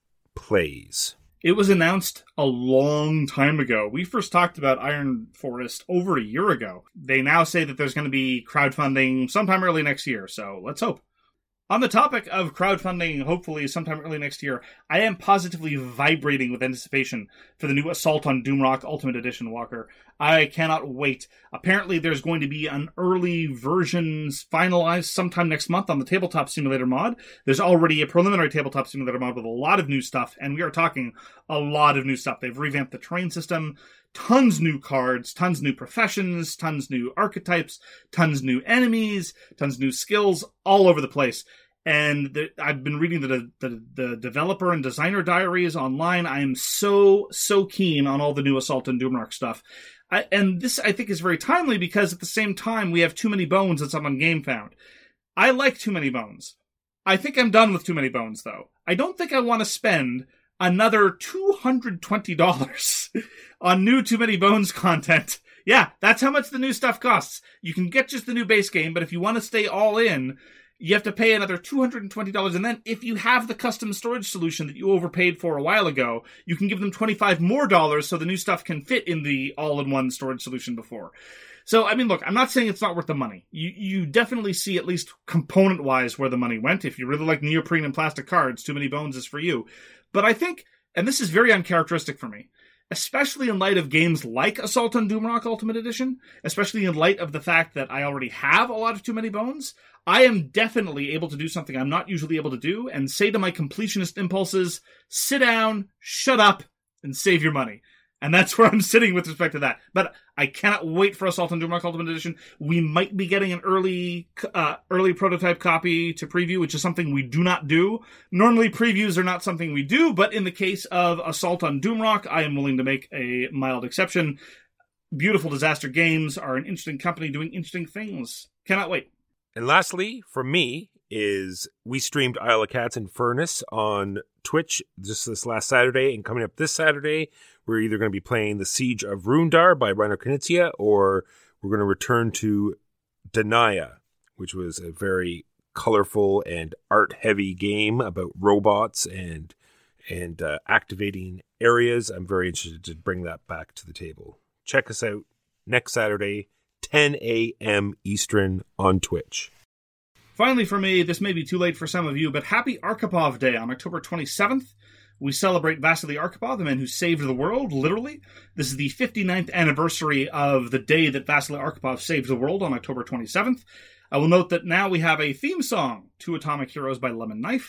plays. It was announced a long time ago. We first talked about Iron Forest over a year ago. They now say that there's going to be crowdfunding sometime early next year, so let's hope. On the topic of crowdfunding, hopefully sometime early next year, I am positively vibrating with anticipation for the new Assault on Doomrock Ultimate Edition, Walker. I cannot wait. Apparently there's going to be an early version finalized sometime next month on the Tabletop Simulator mod. There's already a preliminary Tabletop Simulator mod with a lot of new stuff, and we are talking a lot of new stuff. They've revamped the terrain system, tons new cards, tons new professions, tons new archetypes, tons new enemies, tons new skills, all over the place. And the, I've been reading the, the the developer and designer diaries online. I am so, so keen on all the new Assault and Doomrock stuff. I, and this, I think, is very timely because at the same time, we have Too Many Bones that's up on GameFound. I like Too Many Bones. I think I'm done with Too Many Bones, though. I don't think I want to spend another two hundred twenty dollars on new Too Many Bones content. Yeah, that's how much the new stuff costs. You can get just the new base game, but if you want to stay all in, you have to pay another two hundred twenty dollars. And then if you have the custom storage solution that you overpaid for a while ago, you can give them twenty-five more dollars so the new stuff can fit in the all-in-one storage solution before. So, I mean, look, I'm not saying it's not worth the money. You you definitely see, at least component-wise, where the money went. If you really like neoprene and plastic cards, Too Many Bones is for you. But I think, and this is very uncharacteristic for me, especially in light of games like Assault on Doomrock Ultimate Edition, especially in light of the fact that I already have a lot of Too Many Bones, I am definitely able to do something I'm not usually able to do and say to my completionist impulses, sit down, shut up, and save your money. And that's where I'm sitting with respect to that. But I cannot wait for Assault on Doomrock Ultimate Edition. We might be getting an early uh, early prototype copy to preview, which is something we do not do. Normally, previews are not something we do, but in the case of Assault on Doomrock, I am willing to make a mild exception. Beautiful Disaster Games are an interesting company doing interesting things. Cannot wait. And lastly, for me, is we streamed Isle of Cats and Furnace on Twitch just this last Saturday, and coming up this Saturday, we're either going to be playing The Siege of Rundar by Reiner Knizia, or we're going to return to Denia, which was a very colorful and art-heavy game about robots and and uh, activating areas. I'm very interested to bring that back to the table. Check us out next Saturday, ten a.m. Eastern on Twitch. Finally, for me, this may be too late for some of you, but happy Arkhipov Day on October twenty-seventh. We celebrate Vasily Arkhipov, the man who saved the world, literally. This is the fifty-ninth anniversary of the day that Vasily Arkhipov saved the world on October twenty-seventh. I will note that now we have a theme song, Two Atomic Heroes by Lemon Knife,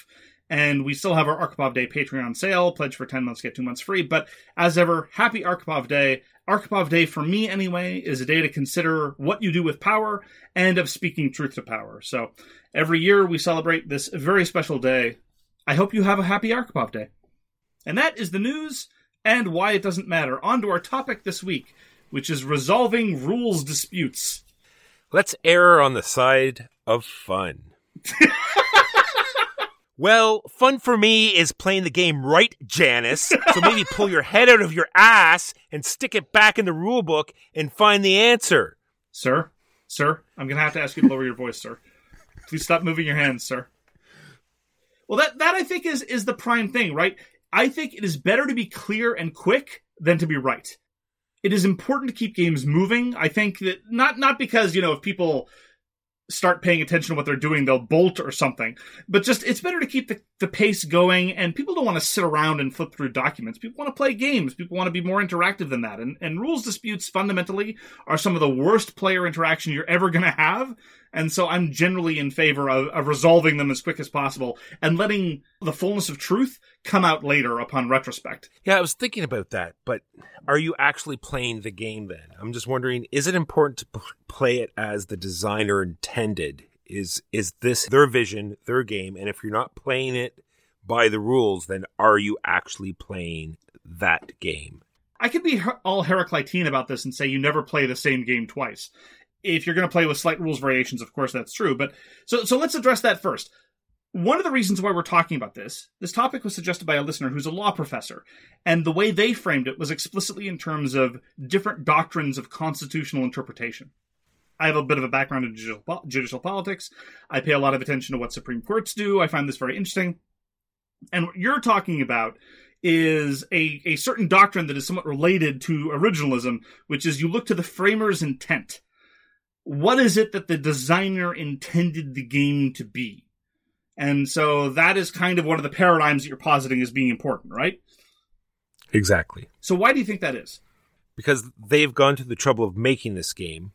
And we still have our Arkhipov Day Patreon sale. Pledge for ten months, get two months free. But as ever, happy Arkhipov Day. Arkhipov Day, for me anyway, is a day to consider what you do with power and of speaking truth to power. So every year we celebrate this very special day. I hope you have a happy Arkhipov Day. And that is the news and why it doesn't matter. On to our topic this week, which is resolving rules disputes. Let's err on the side of fun. Well, fun for me is playing the game right, Janice. So maybe pull your head out of your ass and stick it back in the rule book and find the answer. Sir, sir, I'm going to have to ask you to lower your voice, sir. Please stop moving your hands, sir. Well, that, that I think is, is the prime thing, right? I think it is better to be clear and quick than to be right. It is important to keep games moving. I think that not, not because, you know, if people start paying attention to what they're doing, they'll bolt or something. But just, it's better to keep the, the pace going, and people don't want to sit around and flip through documents. People want to play games. People want to be more interactive than that. And, and rules disputes, fundamentally, are some of the worst player interaction you're ever going to have. And so I'm generally in favor of, of resolving them as quick as possible and letting the fullness of truth come out later upon retrospect. Yeah, I was thinking about that, but are you actually playing the game then? I'm just wondering, is it important to p- play it as the designer intended? Is is this their vision, their game? And if you're not playing it by the rules, then are you actually playing that game? I could be her- all Heraclitean about this and say you never play the same game twice. If you're going to play with slight rules variations, of course, that's true. But so so let's address that first. One of the reasons why we're talking about this, this topic was suggested by a listener who's a law professor, and the way they framed it was explicitly in terms of different doctrines of constitutional interpretation. I have a bit of a background in judicial, judicial politics. I pay a lot of attention to what Supreme Courts do. I find this very interesting. And what you're talking about is a, a certain doctrine that is somewhat related to originalism, which is you look to the framer's intent. What is it that the designer intended the game to be? And so that is kind of one of the paradigms that you're positing as being important, right? Exactly. So why do you think that is? Because they've gone to the trouble of making this game,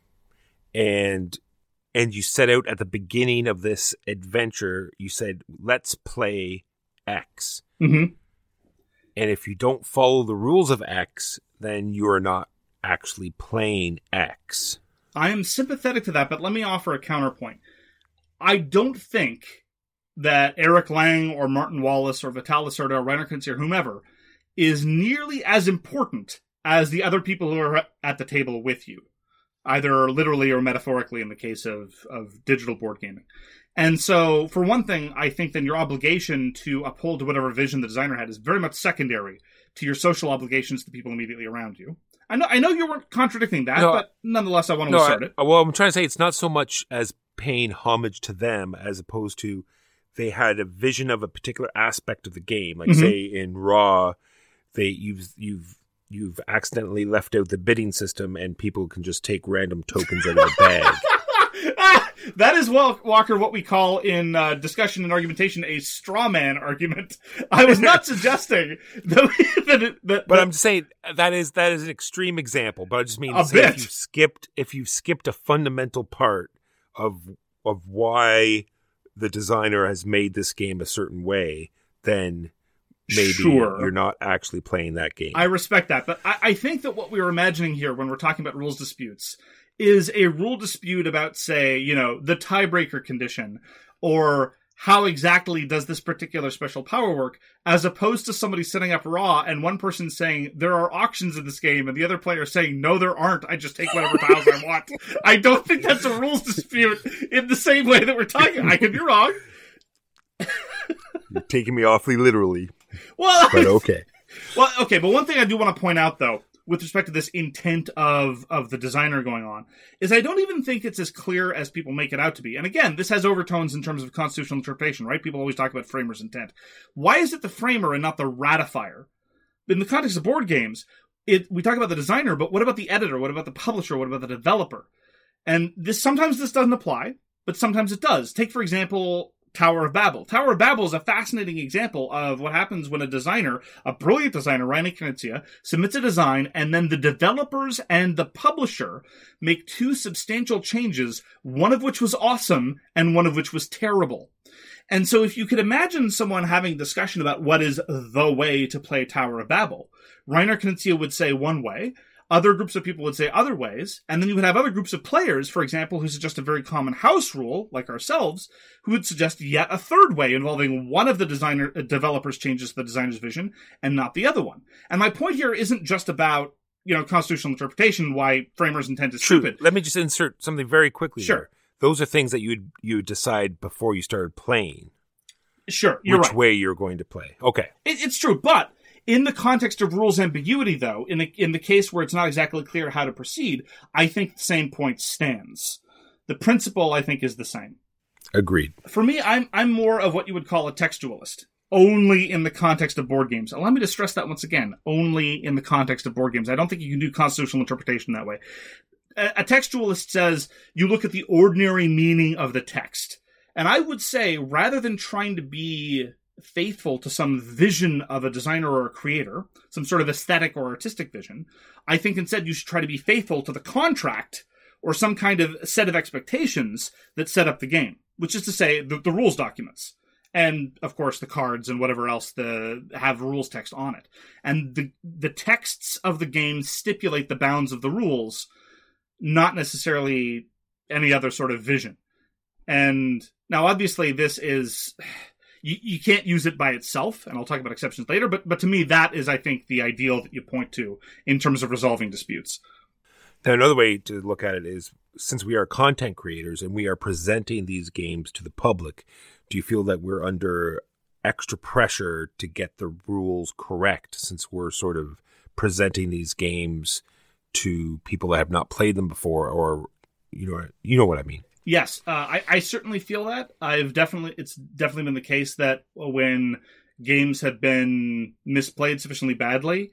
and and you set out at the beginning of this adventure, you said, let's play X. Mm-hmm. And if you don't follow the rules of X, then you are not actually playing X. I am sympathetic to that, but let me offer a counterpoint. I don't think that Eric Lang or Martin Wallace or Vital Lacerda or Reiner Knizia or whomever is nearly as important as the other people who are at the table with you, either literally or metaphorically in the case of, of digital board gaming. And so, for one thing, I think then your obligation to uphold to whatever vision the designer had is very much secondary to your social obligations to the people immediately around you. I know I know you weren't contradicting that, no, but nonetheless, I want to no, assert it. I, well, I'm trying to say it's not so much as paying homage to them as opposed to they had a vision of a particular aspect of the game. Like, mm-hmm. say, in Raw, they you've you've you've accidentally left out the bidding system and people can just take random tokens out of the bag. ah, that is, well, Walker, what we call in uh, discussion and argumentation a straw man argument. I was not suggesting that, that, that, that But I'm just saying that is that is an extreme example. But I just mean a to say bit. if you skipped if you skipped a fundamental part of of why the designer has made this game a certain way, then maybe sure. you're not actually playing that game. I respect that, but I, I think that what we were imagining here when we're talking about rules disputes is a rule dispute about, say, you know, the tiebreaker condition, or how exactly does this particular special power work, as opposed to somebody setting up Raw and one person saying, there are auctions in this game, and the other player saying, no, there aren't, I just take whatever tiles I want. I don't think that's a rules dispute in the same way that we're talking. I could be wrong. You're taking me awfully literally. Well, but okay. Well, okay, but one thing I do want to point out, though, with respect to this intent of, of the designer going on, is I don't even think it's as clear as people make it out to be. And again, this has overtones in terms of constitutional interpretation, right? People always talk about framer's intent. Why is it the framer and not the ratifier? In the context of board games, it we talk about the designer, but what about the editor? What about the publisher? What about the developer? And this sometimes this doesn't apply, but sometimes it does. Take, for example, Tower of Babel. Tower of Babel is a fascinating example of what happens when a designer, a brilliant designer, Reiner Knizia, submits a design, and then the developers and the publisher make two substantial changes, one of which was awesome and one of which was terrible. And so if you could imagine someone having a discussion about what is the way to play Tower of Babel, Reiner Knizia would say one way, other groups of people would say other ways, and then you would have other groups of players, for example, who suggest a very common house rule, like ourselves, who would suggest yet a third way involving one of the designer uh, developers' changes to the designer's vision and not the other one. And my point here isn't just about, you know, constitutional interpretation, why framers' intent is True. stupid. Let me just insert something very quickly. Sure. There. Those are things that you you decide before you started playing. Sure, you're which right. way you're going to play. Okay. It, it's true, but in the context of rules ambiguity, though, in the in the case where it's not exactly clear how to proceed, I think the same point stands. The principle, I think, is the same. Agreed. For me, I'm I'm more of what you would call a textualist, only in the context of board games. Allow me to stress that once again, only in the context of board games. I don't think you can do constitutional interpretation that way. A, a textualist says you look at the ordinary meaning of the text. And I would say, rather than trying to be faithful to some vision of a designer or a creator, some sort of aesthetic or artistic vision, I think instead you should try to be faithful to the contract or some kind of set of expectations that set up the game, which is to say the, the rules documents. And, of course, the cards and whatever else the have rules text on it. And the the texts of the game stipulate the bounds of the rules, not necessarily any other sort of vision. And now, obviously, this is... You, you can't use it by itself, and I'll talk about exceptions later, but but to me, that is, I think, the ideal that you point to in terms of resolving disputes. Now, another way to look at it is, since we are content creators and we are presenting these games to the public, do you feel that we're under extra pressure to get the rules correct, since we're sort of presenting these games to people that have not played them before, or, you know, you know what I mean? Yes, uh, I, I certainly feel that. I've definitely, it's definitely been the case that when games have been misplayed sufficiently badly,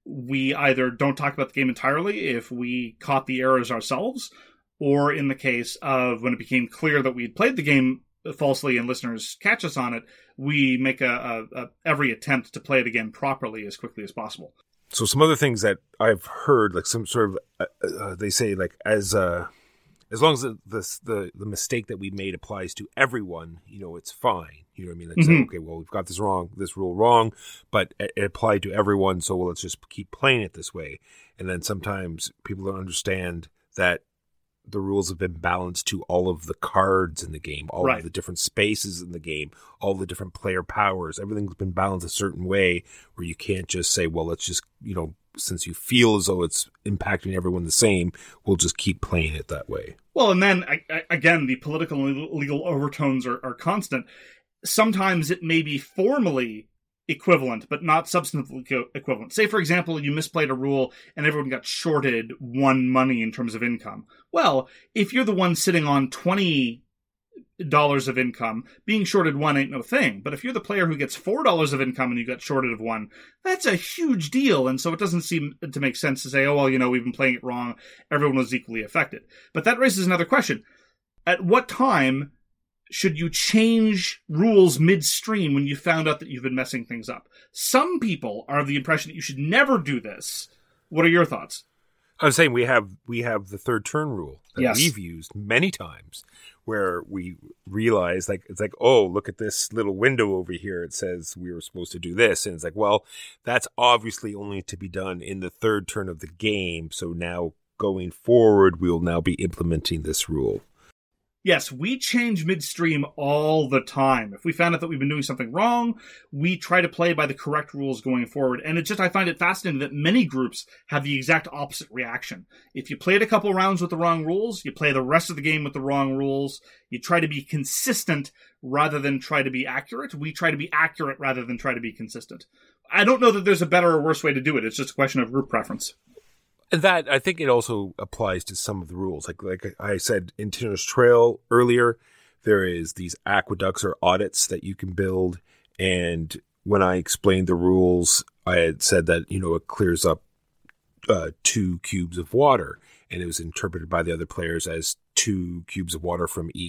we either don't talk about the game entirely if we caught the errors ourselves, or in the case of when it became clear that we'd played the game falsely and listeners catch us on it, we make a, a, a every attempt to play it again properly as quickly as possible. So some other things that I've heard, like some sort of, uh, uh, they say like as a... As long as the, the the the mistake that we made applies to everyone, you know, it's fine. You know what I mean? Like, Mm-hmm. say, okay, well, we've got this wrong, this rule wrong, but it, it applied to everyone, so well, let's just keep playing it this way. And then sometimes people don't understand that the rules have been balanced to all of the cards in the game, all Right. of the different spaces in the game, all the different player powers. Everything's been balanced a certain way where you can't just say, well, let's just, you know, since you feel as though it's impacting everyone the same, we'll just keep playing it that way. Well, and then, I, I, again, the political and legal overtones are, are constant. Sometimes it may be formally equivalent, but not substantively equivalent. Say, for example, you misplayed a rule and everyone got shorted one money in terms of income. Well, if you're the one sitting on twenty dollars of income, being shorted one ain't no thing. But if you're the player who gets four dollars of income and you got shorted of one, that's a huge deal. And so it doesn't seem to make sense to say, oh, well, you know, we've been playing it wrong. Everyone was equally affected. But that raises another question. At what time should you change rules midstream when you found out that you've been messing things up? Some people are of the impression that you should never do this. What are your thoughts? I was saying we have we have the third turn rule that Yes. we've used many times, where we realize like it's like, oh, look at this little window over here. It says we were supposed to do this, and it's like, well, that's obviously only to be done in the third turn of the game. So now going forward, we will now be implementing this rule. Yes, we change midstream all the time. If we found out that we've been doing something wrong, we try to play by the correct rules going forward. And it just, I find it fascinating that many groups have the exact opposite reaction. If you played a couple rounds with the wrong rules, you play the rest of the game with the wrong rules. You try to be consistent rather than try to be accurate. We try to be accurate rather than try to be consistent. I don't know that there's a better or worse way to do it. It's just a question of group preference. And that, I think it also applies to some of the rules. Like like I said in Tinner's Trail earlier, there is these aqueducts or audits that you can build. And when I explained the rules, I had said that, you know, it clears up uh, two cubes of water. And it was interpreted by the other players as two cubes of water from each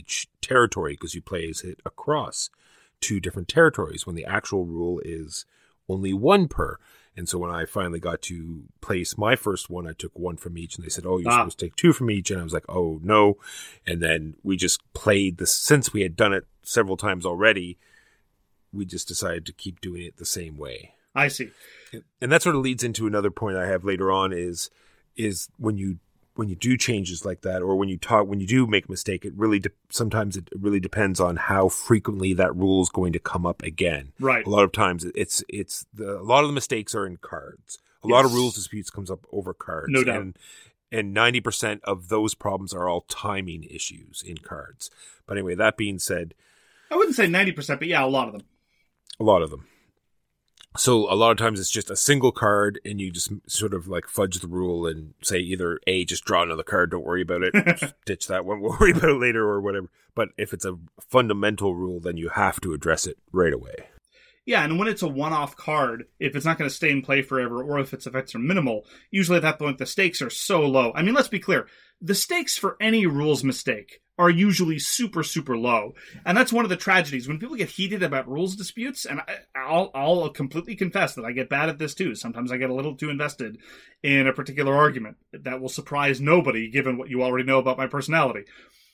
territory because you place it across two different territories when the actual rule is only one per. And so when I finally got to place my first one, I took one from each, and they said, oh, you're ah. supposed to take two from each. And I was like, oh, no. And then we just played this. Since we had done it several times already, we just decided to keep doing it the same way. I see. And that sort of leads into another point I have later on is is when you when you do changes like that, or when you talk when you do make a mistake, it really de- sometimes it really depends on how frequently that rule is going to come up again. Right. A lot of times it's it's the, a lot of the mistakes are in cards. A yes. lot of rules disputes comes up over cards. No doubt. And, and ninety percent of those problems are all timing issues in cards. But anyway, that being said, I wouldn't say ninety percent, but yeah, a lot of them. A lot of them. So a lot of times it's just a single card, and you just sort of like fudge the rule and say either A, just draw another card, don't worry about it, ditch that one, we'll worry about it later or whatever. But if it's a fundamental rule, then you have to address it right away. Yeah, and when it's a one-off card, if it's not going to stay in play forever, or if its effects are minimal, usually at that point the stakes are so low. I mean, let's be clear. The stakes for any rules mistake are usually super, super low. And that's one of the tragedies. When people get heated about rules disputes, and I, I'll, I'll completely confess that I get bad at this too. Sometimes I get a little too invested in a particular argument. That will surprise nobody, given what you already know about my personality.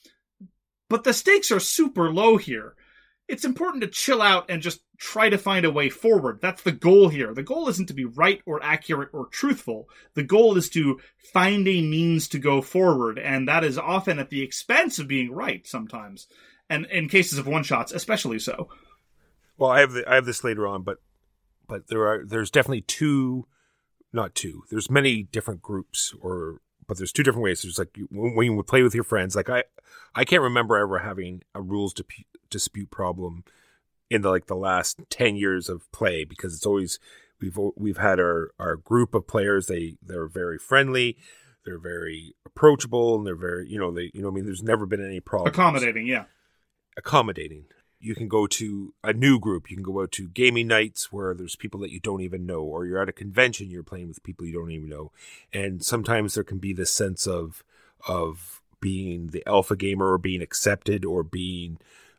But the stakes are super low here. It's important to chill out and just try to find a way forward. That's the goal here. The goal isn't to be right or accurate or truthful. The goal is to find a means to go forward, and that is often at the expense of being right sometimes. And in cases of one-shots, especially so. Well, I have the, I have this later on, but but there are there's definitely two, not two. There's many different groups, or but there's two different ways. There's like when, when you play with your friends. Like I, I can't remember ever having a rules dispute. dispute problem in the like the last ten years of play, because it's always we've we've had our our group of players. They they're very friendly, they're very approachable, and they're very you know they you know I mean there's never been any problems. Accommodating, yeah. Accommodating. You can go to a new group. You can go out to gaming nights where there's people that you don't even know, or you're at a convention, you're playing with people you don't even know, and sometimes there can be this sense of of being the alpha gamer, or being accepted, or being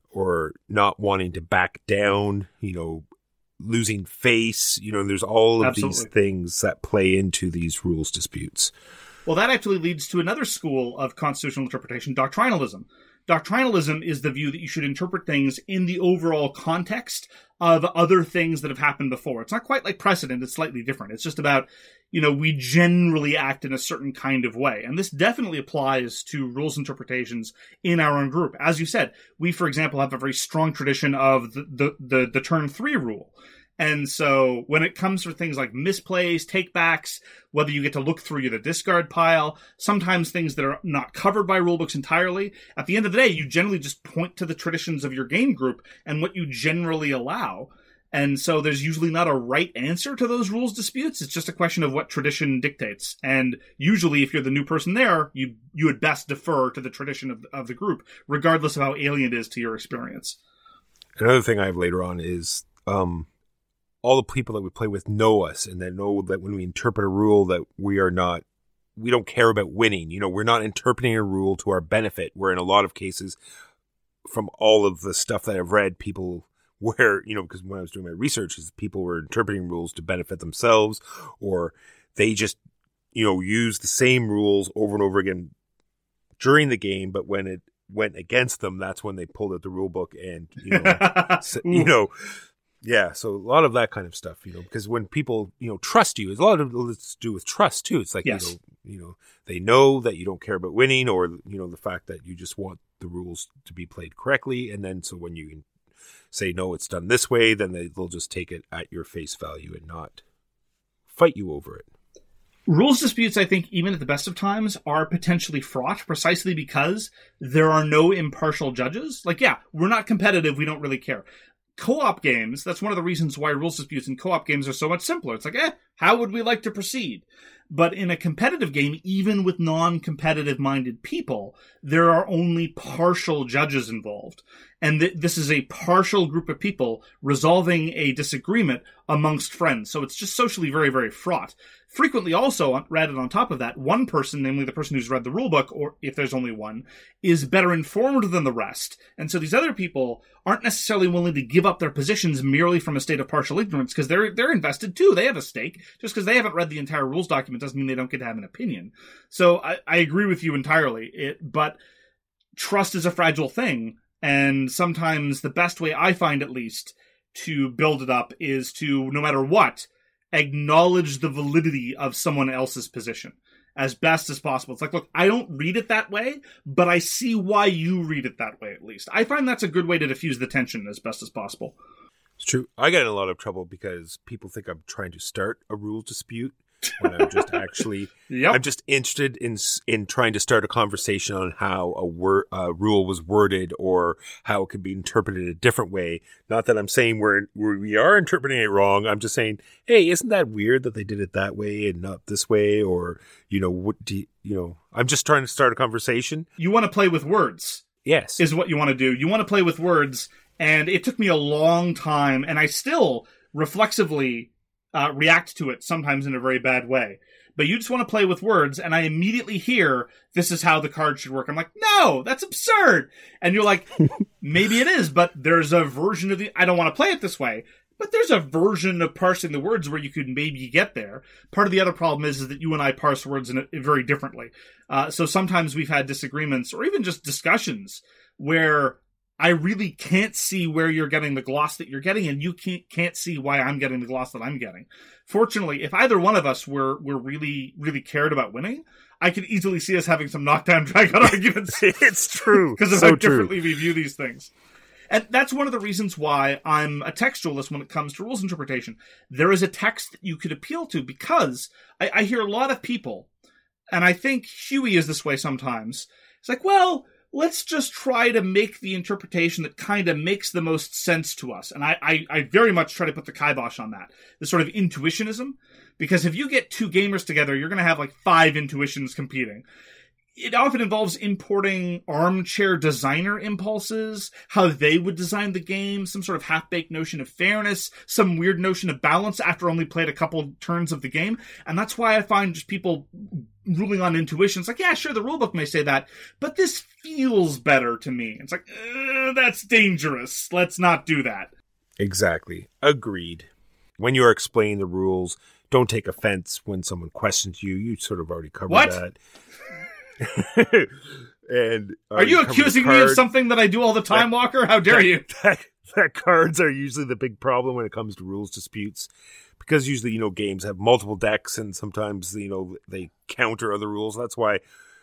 or not wanting to back down, you know, losing face, you know, there's all of Absolutely. These things that play into these rules disputes. Well, that actually leads to another school of constitutional interpretation, doctrinalism. Doctrinalism is the view that you should interpret things in the overall context of other things that have happened before. It's not quite like precedent, it's slightly different. It's just about, you know, we generally act in a certain kind of way. And this definitely applies to rules interpretations in our own group. As you said, we, for example, have a very strong tradition of the, the, the, the turn three rule. And so when it comes to things like misplays, takebacks, whether you get to look through the discard pile, sometimes things that are not covered by rulebooks entirely, at the end of the day, you generally just point to the traditions of your game group and what you generally allow. And so there's usually not a right answer to those rules disputes. It's just a question of what tradition dictates. And usually if you're the new person there, you you would best defer to the tradition of, of the group, regardless of how alien it is to your experience. Another thing I have later on is um, all the people that we play with know us, and they know that when we interpret a rule that we are not, we don't care about winning. You know, we're not interpreting a rule to our benefit, where in a lot of cases, from all of the stuff that I've read, people... where, you know, because when I was doing my research, is people were interpreting rules to benefit themselves, or they just, you know, use the same rules over and over again during the game, but when it went against them, that's when they pulled out the rule book and, you know, so, you know, yeah, so a lot of that kind of stuff, you know, because when people, you know, trust you, it's a lot of it's to do with trust too. It's like, yes. you know, you know, they know that you don't care about winning, or, you know, the fact that you just want the rules to be played correctly, and then so when you say, no, it's done this way, then they, they'll just take it at your face value and not fight you over it. Rules disputes, I think, even at the best of times, are potentially fraught precisely because there are no impartial judges. Like, yeah, we're not competitive, we don't really care. Co-op games, that's one of the reasons why rules disputes in co-op games are so much simpler. It's like, eh, how would we like to proceed? But in a competitive game, even with non-competitive minded people, there are only partial judges involved. And th- this is a partial group of people resolving a disagreement amongst friends. So it's just socially very, very fraught. Frequently also, on- added on top of that, one person, namely the person who's read the rulebook, or if there's only one, is better informed than the rest. And so these other people aren't necessarily willing to give up their positions merely from a state of partial ignorance, because they're they're invested too. They have a stake. Just because they haven't read the entire rules document doesn't mean they don't get to have an opinion. So I, I agree with you entirely. It, but trust is a fragile thing, and sometimes the best way, I find at least, to build it up is to, no matter what, acknowledge the validity of someone else's position as best as possible. It's like, look, I don't read it that way, but I see why you read it that way, at least. I find that's a good way to diffuse the tension as best as possible. It's true. I get in a lot of trouble because people think I'm trying to start a rules dispute when I'm just actually, yep. I'm just interested in in trying to start a conversation on how a word uh, rule was worded or how it could be interpreted a different way. Not that I'm saying we're, we're we are interpreting it wrong. I'm just saying, hey, isn't that weird that they did it that way and not this way? Or, you know, what do you, you know? I'm just trying to start a conversation. You want to play with words. Yes, is what you want to do. You want to play with words, and it took me a long time, and I still reflexively Uh, react to it sometimes in a very bad way. But you just want to play with words, and I immediately hear, this is how the card should work. I'm like, no, that's absurd. And you're like, maybe it is, but there's a version of the, I don't want to play it this way, but there's a version of parsing the words where you could maybe get there. Part of the other problem is, is that you and I parse words in a, very differently. Uh, so sometimes we've had disagreements, or even just discussions, where I really can't see where you're getting the gloss that you're getting, and you can't can't see why I'm getting the gloss that I'm getting. Fortunately, if either one of us were were really, really cared about winning, I could easily see us having some knockdown, drag-out arguments. It's true. Because of so how true. differently we view these things. And that's one of the reasons why I'm a textualist when it comes to rules interpretation. There is a text that you could appeal to, because I, I hear a lot of people, and I think Huey is this way sometimes. It's like, well, let's just try to make the interpretation that kind of makes the most sense to us. And I, I, I very much try to put the kibosh on that. This sort of intuitionism. Because if you get two gamers together, you're going to have like five intuitions competing. It often involves importing armchair designer impulses, how they would design the game, some sort of half-baked notion of fairness, some weird notion of balance after only played a couple turns of the game. And that's why I find just people ruling on intuition. It's like, yeah, sure, the rulebook may say that, but this feels better to me. It's like, uh, that's dangerous. Let's not do that. Exactly. Agreed. When you're explaining the rules, don't take offense when someone questions you. You sort of already covered what? that. and uh, are you, you accusing me of something that I do all the time, that, Walker? How dare that, you? That, that cards are usually the big problem when it comes to rules disputes, because usually, you know, games have multiple decks, and sometimes, you know, they counter other rules. That's why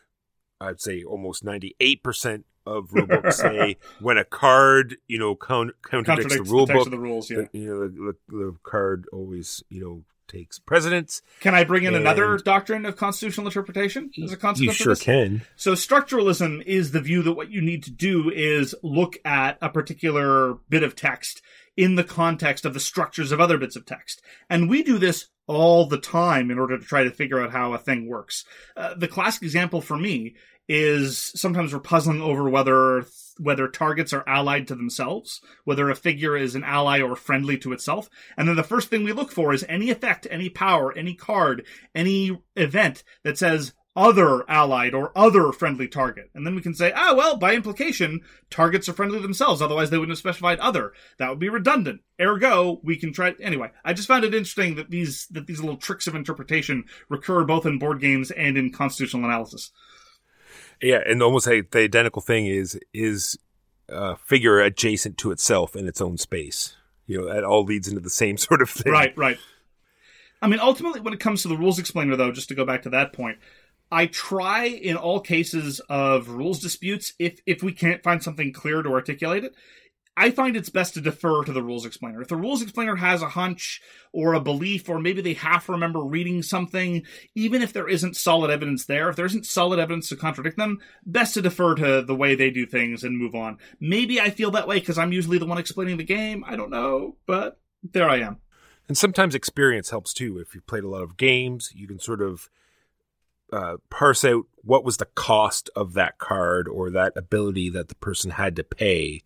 I'd say almost ninety-eight percent of rulebooks say when a card, you know, con- contradicts, contradicts the rulebook, the, the rules, yeah. the, you know, the, the, the card always, you know, takes precedence. Can I bring in and another doctrine of constitutional interpretation as a consequence you sure of this? can. So structuralism is the view that what you need to do is look at a particular bit of text in the context of the structures of other bits of text. And we do this all the time in order to try to figure out how a thing works. Uh, the classic example for me is sometimes we're puzzling over whether whether targets are allied to themselves, whether a figure is an ally or friendly to itself. And then the first thing we look for is any effect, any power, any card, any event that says other allied or other friendly target. And then we can say, ah, well, by implication, targets are friendly themselves. Otherwise, they wouldn't have specified other. That would be redundant. Ergo, we can try... Anyway, I just found it interesting that these that these little tricks of interpretation recur both in board games and in constitutional analysis. Yeah, and almost a, the identical thing is is a figure adjacent to itself in its own space. You know, that all leads into the same sort of thing. Right, right. I mean, ultimately, when it comes to the rules explainer, though, just to go back to that point, I try in all cases of rules disputes, if if we can't find something clear to articulate it, I find it's best to defer to the rules explainer. If the rules explainer has a hunch or a belief, or maybe they half remember reading something, even if there isn't solid evidence there, if there isn't solid evidence to contradict them, best to defer to the way they do things and move on. Maybe I feel that way because I'm usually the one explaining the game. I don't know, but there I am. And sometimes experience helps too. If you've played a lot of games, you can sort of uh, parse out what was the cost of that card or that ability that the person had to pay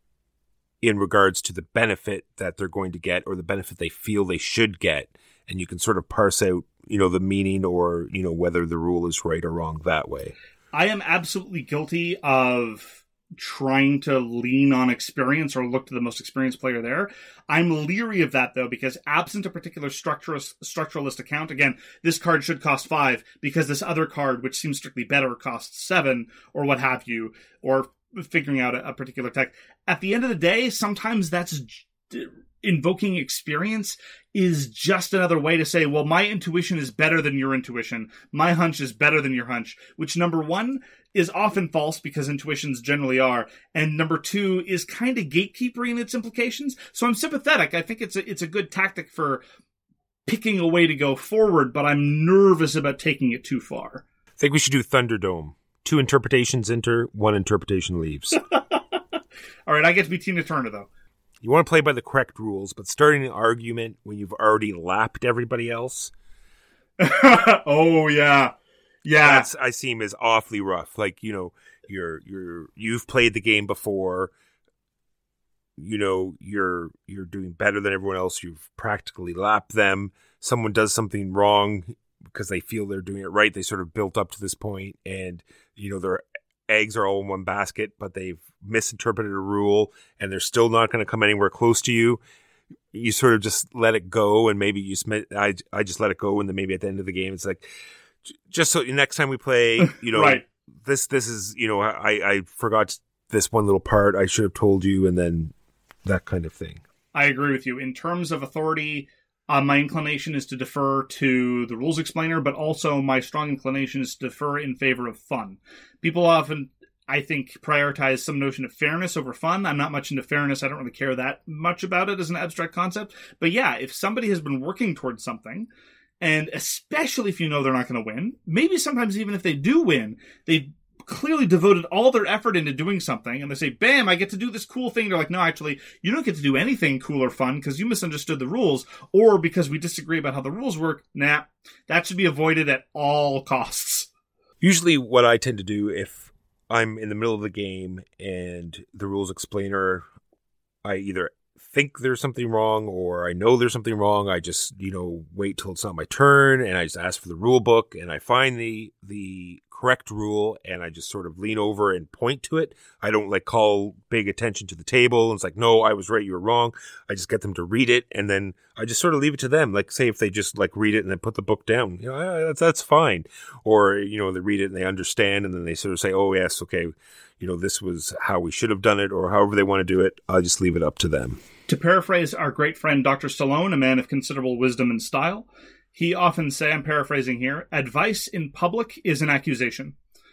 in regards to the benefit that they're going to get or the benefit they feel they should get. And you can sort of parse out you know, the meaning or, you know, whether the rule is right or wrong that way. I am absolutely guilty of trying to lean on experience or look to the most experienced player there. I'm leery of that, though, because absent a particular structuralist, structuralist account, again, this card should cost five because this other card, which seems strictly better, costs seven or what have you, or figuring out a, a particular tech. At the end of the day, sometimes that's j- invoking experience is just another way to say, well, my intuition is better than your intuition. My hunch is better than your hunch, which number one is often false because intuitions generally are. And number two is kind of gatekeepery in its implications. So I'm sympathetic. I think it's a, it's a good tactic for picking a way to go forward, but I'm nervous about taking it too far. I think we should do Thunderdome. Two interpretations enter, one interpretation leaves. All right, I get to be Tina Turner, though. You want to play by the correct rules, but starting an argument when you've already lapped everybody else. Oh, yeah. Yeah. That's, I seem as awfully rough. Like, you know, you're, you're, you've played the game before. You know, you're, you're doing better than everyone else. You've practically lapped them. Someone does something wrong because they feel they're doing it right. They sort of built up to this point and, you know, their eggs are all in one basket, but they've misinterpreted a rule and they're still not going to come anywhere close to you. You sort of just let it go, and maybe you submit, I, I just let it go, and then maybe at the end of the game, it's like, just so next time we play, you know, right. this, this is, you know, I, I forgot this one little part. I should have told you, and then that kind of thing. I agree with you. In terms of authority, uh, my inclination is to defer to the rules explainer, but also my strong inclination is to defer in favor of fun. People often, I think, prioritize some notion of fairness over fun. I'm not much into fairness. I don't really care that much about it as an abstract concept. But yeah, if somebody has been working towards something, and especially if you know they're not going to win, maybe sometimes even if they do win, they clearly devoted all their effort into doing something, and they say, bam, I get to do this cool thing. They're like, no, actually, you don't get to do anything cool or fun because you misunderstood the rules, or because we disagree about how the rules work. Nah, that should be avoided at all costs. Usually what I tend to do if I'm in the middle of the game and the rules explainer, I either think there's something wrong or I know there's something wrong. I just, you know, wait till it's not my turn and I just ask for the rule book and I find the the correct rule and I just sort of lean over and point to it. I don't like call big attention to the table. And it's like, no, I was right, you were wrong. I just get them to read it and then I just sort of leave it to them. Like say if they just like read it and then put the book down, you know, ah, that's, that's fine. Or, you know, they read it and they understand and then they sort of say, oh yes, okay, you know, this was how we should have done it or however they want to do it. I'll just leave it up to them. To paraphrase our great friend Doctor Stallone, a man of considerable wisdom and style, he often say, I'm paraphrasing here, advice in public is an accusation.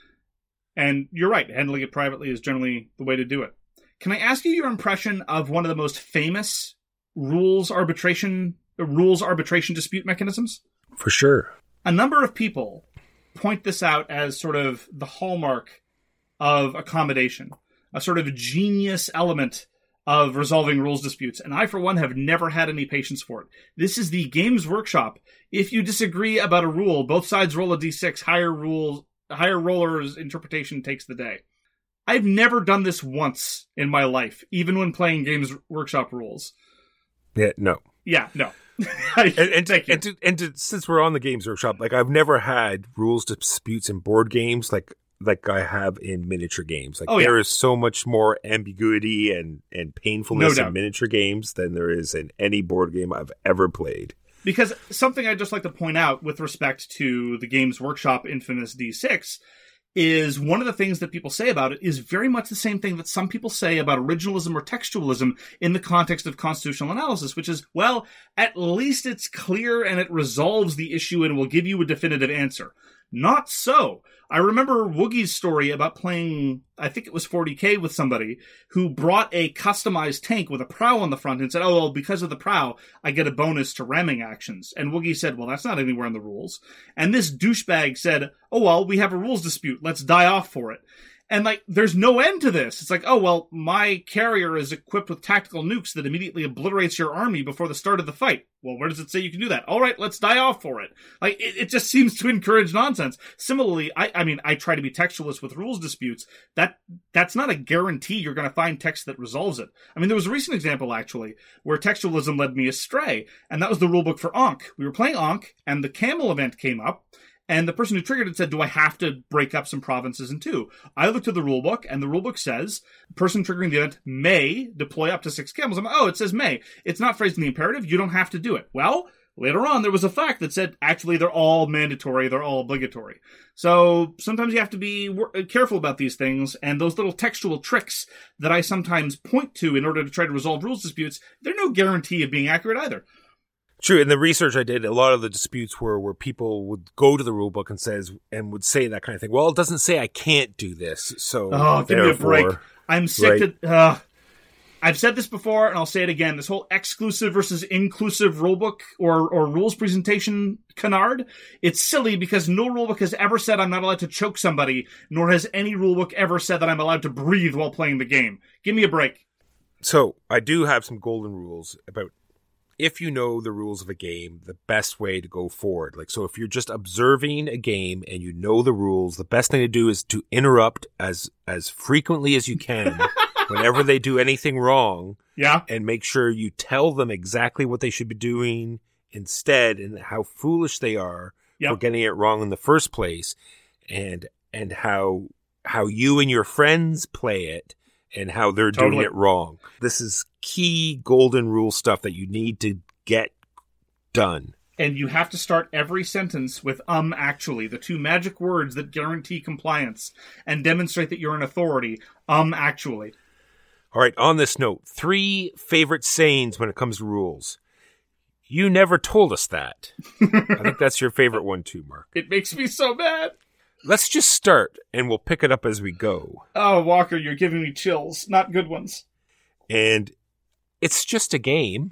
And you're right, handling it privately is generally the way to do it. Can I ask you your impression of one of the most famous rules arbitration rules arbitration dispute mechanisms? For sure. A number of people point this out as sort of the hallmark of accommodation, a sort of genius element of resolving rules disputes, and I, for one, have never had any patience for it. This is the Games Workshop. If you disagree about a rule, both sides roll a d six, higher rules, higher roller's interpretation takes the day. I've never done this once in my life, even when playing Games Workshop rules. Yeah, no. Yeah, no. and and, to, and, to, and to, since we're on the Games Workshop, like I've never had rules disputes in board games, like like I have in miniature games. Like oh, there yeah. is so much more ambiguity and, and painfulness no in miniature games than there is in any board game I've ever played. Because something I'd just like to point out with respect to the Games Workshop Infamous D six is one of the things that people say about it is very much the same thing that some people say about originalism or textualism in the context of constitutional analysis, which is, well, at least it's clear and it resolves the issue and will give you a definitive answer. Not so. I remember Woogie's story about playing, I think it was forty K with somebody who brought a customized tank with a prow on the front and said, oh, well, because of the prow, I get a bonus to ramming actions. And Woogie said, well, that's not anywhere in the rules. And this douchebag said, oh, well, we have a rules dispute. Let's die off for it. And, like, there's no end to this. It's like, oh, well, my carrier is equipped with tactical nukes that immediately obliterates your army before the start of the fight. Well, where does it say you can do that? All right, let's die off for it. Like, it, it just seems to encourage nonsense. Similarly, I, I mean, I try to be textualist with rules disputes. That That's not a guarantee you're going to find text that resolves it. I mean, there was a recent example, actually, where textualism led me astray, and that was the rulebook for Ankh. We were playing Ankh, and the Camel event came up, and the person who triggered it said, do I have to break up some provinces in two? I looked at the rulebook, and the rulebook says, person triggering the event may deploy up to six camels. I'm like, oh, it says may. It's not phrased in the imperative. You don't have to do it. Well, later on, there was a fact that said, actually, they're all mandatory. They're all obligatory. So sometimes you have to be careful about these things, and those little textual tricks that I sometimes point to in order to try to resolve rules disputes, they're no guarantee of being accurate either. True. In the research I did, a lot of the disputes were where people would go to the rule book and says and would say that kind of thing. Well, it doesn't say I can't do this. So oh, give me a break. I'm sick right. to. Uh, I've said this before, and I'll say it again. This whole exclusive versus inclusive rulebook or or rules presentation canard. It's silly because no rulebook has ever said I'm not allowed to choke somebody, nor has any rulebook ever said that I'm allowed to breathe while playing the game. Give me a break. So I do have some golden rules about. If you know the rules of a game, the best way to go forward. Like, so if you're just observing a game and you know the rules, the best thing to do is to interrupt as, as frequently as you can whenever they do anything wrong. Yeah. And make sure you tell them exactly what they should be doing instead and how foolish they are yep. for getting it wrong in the first place and, and how, how you and your friends play it. And how they're totally. doing it wrong. This is key golden rule stuff that you need to get done. And you have to start every sentence with um actually, the two magic words that guarantee compliance and demonstrate that you're an authority. Um actually. All right, on this note, three favorite sayings when it comes to rules. You never told us that. I think that's your favorite one too, Mark. It makes me so mad. Let's just start, and we'll pick it up as we go. Oh, Walker, you're giving me chills. Not good ones. And it's just a game.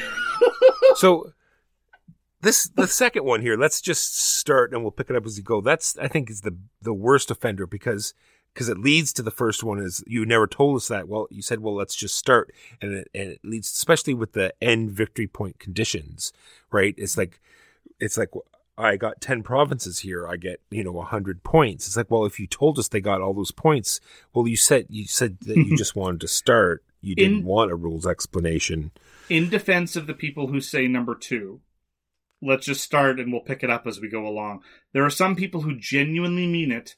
So this the second one here, let's just start, and we'll pick it up as we go. That's, I think, is the the worst offender because because it leads to the first one is you never told us that. Well, you said, well, let's just start. And it, and it leads, especially with the end victory point conditions, right? It's like, it's like, I got ten provinces here. I get, you know, one hundred points. It's like, well, if you told us they got all those points, well, you said you said that you just wanted to start. You didn't in, want a rules explanation. In defense of the people who say number two, let's just start and we'll pick it up as we go along. There are some people who genuinely mean it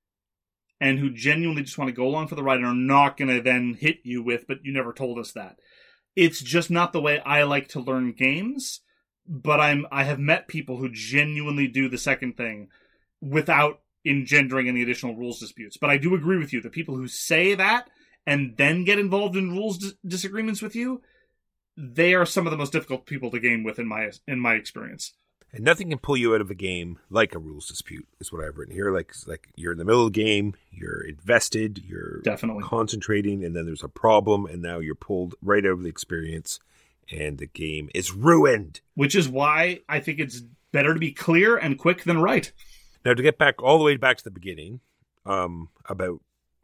and who genuinely just want to go along for the ride and are not going to then hit you with, but you never told us that. It's just not the way I like to learn games. But I'm I have met people who genuinely do the second thing without engendering any additional rules disputes. But I do agree with you. The people who say that and then get involved in rules dis- disagreements with you, they are some of the most difficult people to game with in my in my experience. And nothing can pull you out of a game like a rules dispute, is what I've written here. Like, like you're in the middle of the game, you're invested, you're definitely concentrating, and then there's a problem, and now you're pulled right out of the experience. And the game is ruined. Which is why I think it's better to be clear and quick than right. Now, to get back all the way back to the beginning um, about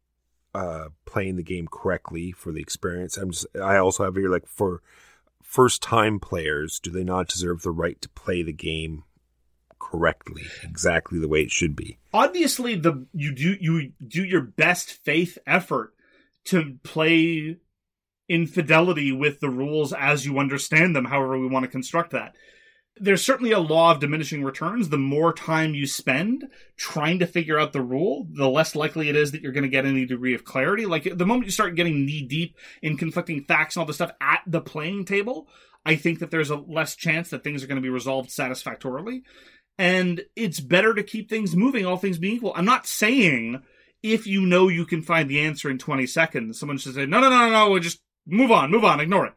uh, playing the game correctly for the experience, I'm just, I also have here, like, for first-time players, do they not deserve the right to play the game correctly, exactly the way it should be? Obviously, the you do you do your best faith effort to play in fidelity with the rules as you understand them, however we want to construct that. There's certainly a law of diminishing returns. The more time you spend trying to figure out the rule, the less likely it is that you're going to get any degree of clarity. Like, the moment you start getting knee-deep in conflicting facts and all this stuff at the playing table, I think that there's a less chance that things are going to be resolved satisfactorily. And it's better to keep things moving, all things being equal. I'm not saying if you know you can find the answer in twenty seconds, someone should say, no, no, no, no, no, just move on, move on, ignore it.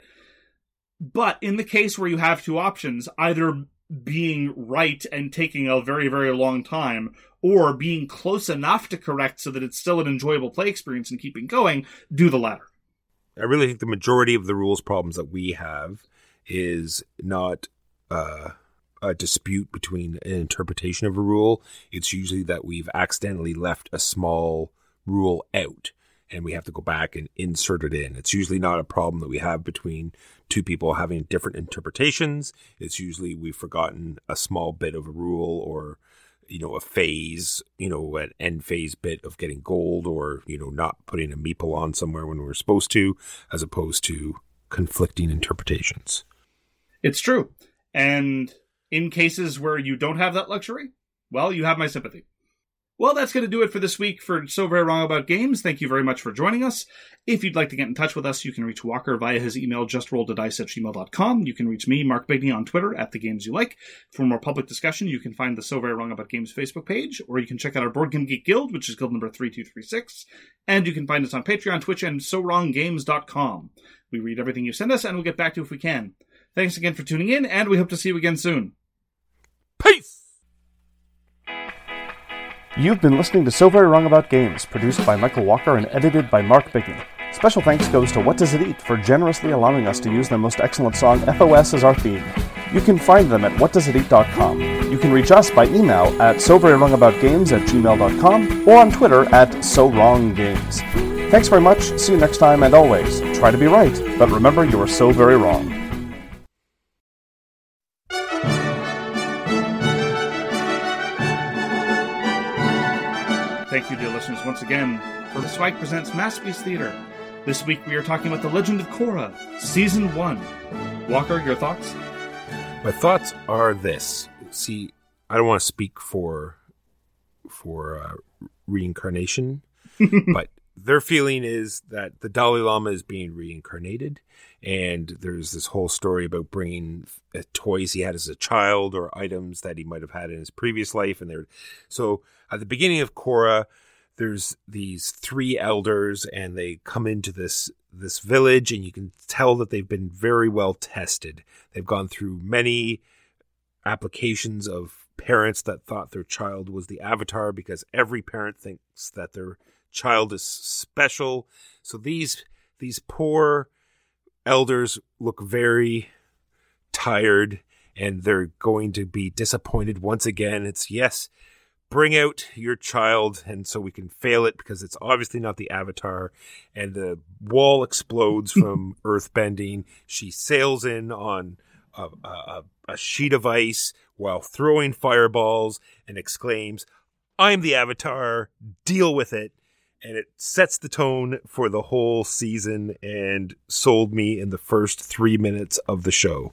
But in the case where you have two options, either being right and taking a very, very long time, or being close enough to correct so that it's still an enjoyable play experience and keeping going, do the latter. I really think the majority of the rules problems that we have is not uh, a dispute between an interpretation of a rule. It's usually that we've accidentally left a small rule out, and we have to go back and insert it in. It's usually not a problem that we have between two people having different interpretations. It's usually we've forgotten a small bit of a rule, or, you know, a phase, you know, an end phase bit of getting gold, or, you know, not putting a meeple on somewhere when we're supposed to, as opposed to conflicting interpretations. It's true. And in cases where you don't have that luxury, well, you have my sympathy. Well, that's going to do it for this week for So Very Wrong About Games. Thank you very much for joining us. If you'd like to get in touch with us, you can reach Walker via his email, justrolledadice at gmail dot com. You can reach me, Mark Bigney, on Twitter, at The Games You Like. For more public discussion, you can find the So Very Wrong About Games Facebook page, or you can check out our Board Game Geek Guild, which is guild number three two three six. And you can find us on Patreon, Twitch, and so wrong games dot com. We read everything you send us, and we'll get back to you if we can. Thanks again for tuning in, and we hope to see you again soon. Peace! You've been listening to So Very Wrong About Games, produced by Michael Walker and edited by Mark Bigney. Special thanks goes to What Does It Eat for generously allowing us to use their most excellent song, F O S, as our theme. You can find them at what does it eat dot com. You can reach us by email at so very wrong about games at gmail dot com or on Twitter at so wrong games. Thanks very much, see you next time, and always, try to be right, but remember you are so very wrong. Thank you, dear listeners, once again for the Swag Presents Masterpiece Theater. This week we are talking about The Legend of Korra, Season one. Walker, your thoughts? My thoughts are this. See, I don't want to speak for for uh, reincarnation, but their feeling is that the Dalai Lama is being reincarnated, and there's this whole story about bringing uh, toys he had as a child or items that he might have had in his previous life. And they're so at the beginning of Korra, there's these three elders, and they come into this this village, and you can tell that they've been very well tested. They've gone through many applications of parents that thought their child was the Avatar, because every parent thinks that their child is special. So these these poor elders look very tired, and they're going to be disappointed once again. It's, yes, bring out your child, and so we can fail it because it's obviously not the Avatar. And the wall explodes from earth bending. She sails in on a, a, a sheet of ice while throwing fireballs and exclaims, "I'm the Avatar, deal with it." And it sets the tone for the whole season and sold me in the first three minutes of the show.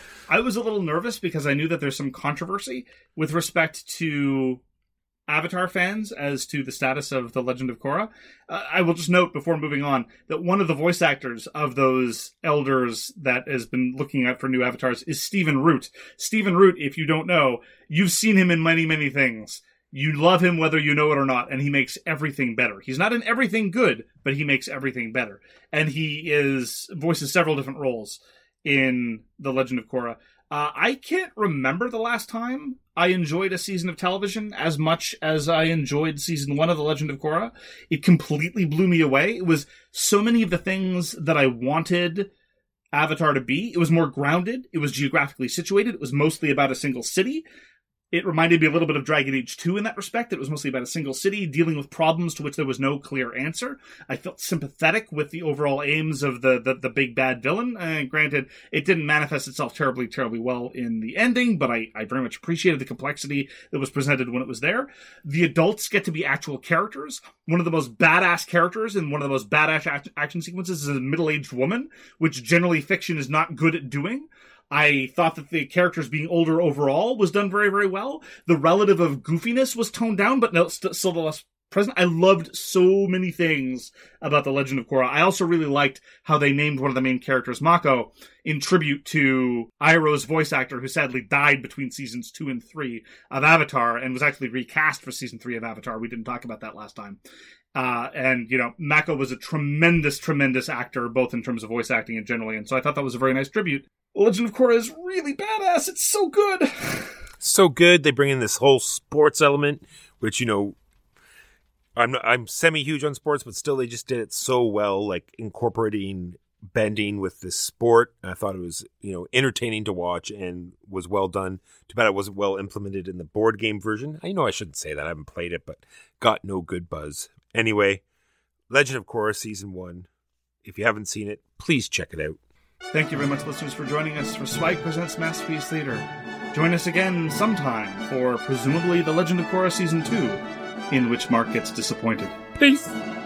I was a little nervous because I knew that there's some controversy with respect to Avatar fans as to the status of The Legend of Korra. Uh, I will just note before moving on that one of the voice actors of those elders that has been looking out for new avatars is Stephen Root. Stephen Root, if you don't know, you've seen him in many, many things. You love him whether you know it or not, and he makes everything better. He's not in everything good, but he makes everything better. And he is voices several different roles in The Legend of Korra. Uh, I can't remember the last time I enjoyed a season of television as much as I enjoyed season one of The Legend of Korra. It completely blew me away. It was so many of the things that I wanted Avatar to be. It was more grounded. It was geographically situated. It was mostly about a single city. It reminded me a little bit of Dragon Age two in that respect. It was mostly about a single city dealing with problems to which there was no clear answer. I felt sympathetic with the overall aims of the, the, the big bad villain. And granted, it didn't manifest itself terribly, terribly well in the ending, but I, I very much appreciated the complexity that was presented when it was there. The adults get to be actual characters. One of the most badass characters in one of the most badass act- action sequences is a middle-aged woman, which generally fiction is not good at doing. I thought that the characters being older overall was done very, very well. The relative of goofiness was toned down, but no, st- still the less present. I loved so many things about The Legend of Korra. I also really liked how they named one of the main characters Mako in tribute to Iroh's voice actor, who sadly died between seasons two and three of Avatar and was actually recast for season three of Avatar. We didn't talk about that last time. Uh, and, you know, Mako was a tremendous, tremendous actor, both in terms of voice acting and generally. And so I thought that was a very nice tribute. Legend of Korra is really badass. It's so good. So good. They bring in this whole sports element, which, you know, I'm I'm semi-huge on sports, but still they just did it so well, like incorporating bending with this sport. And I thought it was, you know, entertaining to watch and was well done. Too bad it wasn't well implemented in the board game version. I know I shouldn't say that. I haven't played it, but got no good buzz. Anyway, Legend of Korra Season one. If you haven't seen it, please check it out. Thank you very much, listeners, for joining us for Swag Presents Masterpiece Theater. Join us again sometime for presumably The Legend of Korra Season two, in which Mark gets disappointed. Peace!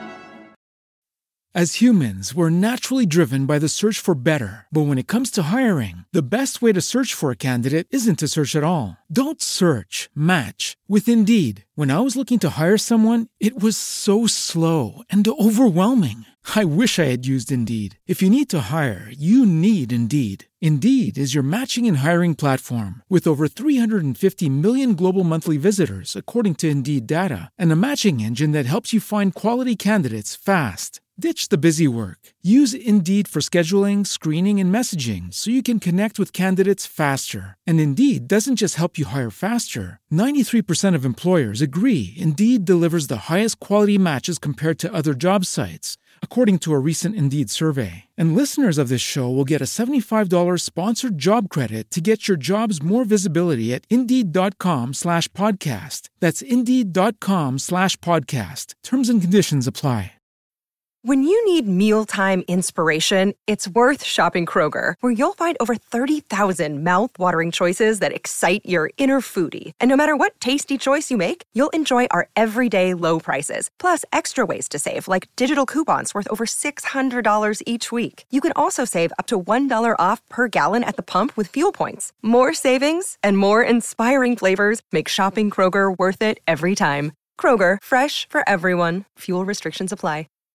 As humans, we're naturally driven by the search for better. But when it comes to hiring, the best way to search for a candidate isn't to search at all. Don't search, match with Indeed. When I was looking to hire someone, it was so slow and overwhelming. I wish I had used Indeed. If you need to hire, you need Indeed. Indeed is your matching and hiring platform with over three hundred fifty million global monthly visitors, according to Indeed data, and a matching engine that helps you find quality candidates fast. Ditch the busy work. Use Indeed for scheduling, screening, and messaging so you can connect with candidates faster. And Indeed doesn't just help you hire faster. ninety-three percent of employers agree Indeed delivers the highest quality matches compared to other job sites, according to a recent Indeed survey. And listeners of this show will get a seventy-five dollars sponsored job credit to get your jobs more visibility at Indeed.com slash podcast. That's Indeed.com slash podcast. Terms and conditions apply. When you need mealtime inspiration, it's worth shopping Kroger, where you'll find over thirty thousand mouth-watering choices that excite your inner foodie. And no matter what tasty choice you make, you'll enjoy our everyday low prices, plus extra ways to save, like digital coupons worth over six hundred dollars each week. You can also save up to one dollar off per gallon at the pump with fuel points. More savings and more inspiring flavors make shopping Kroger worth it every time. Kroger, fresh for everyone. Fuel restrictions apply.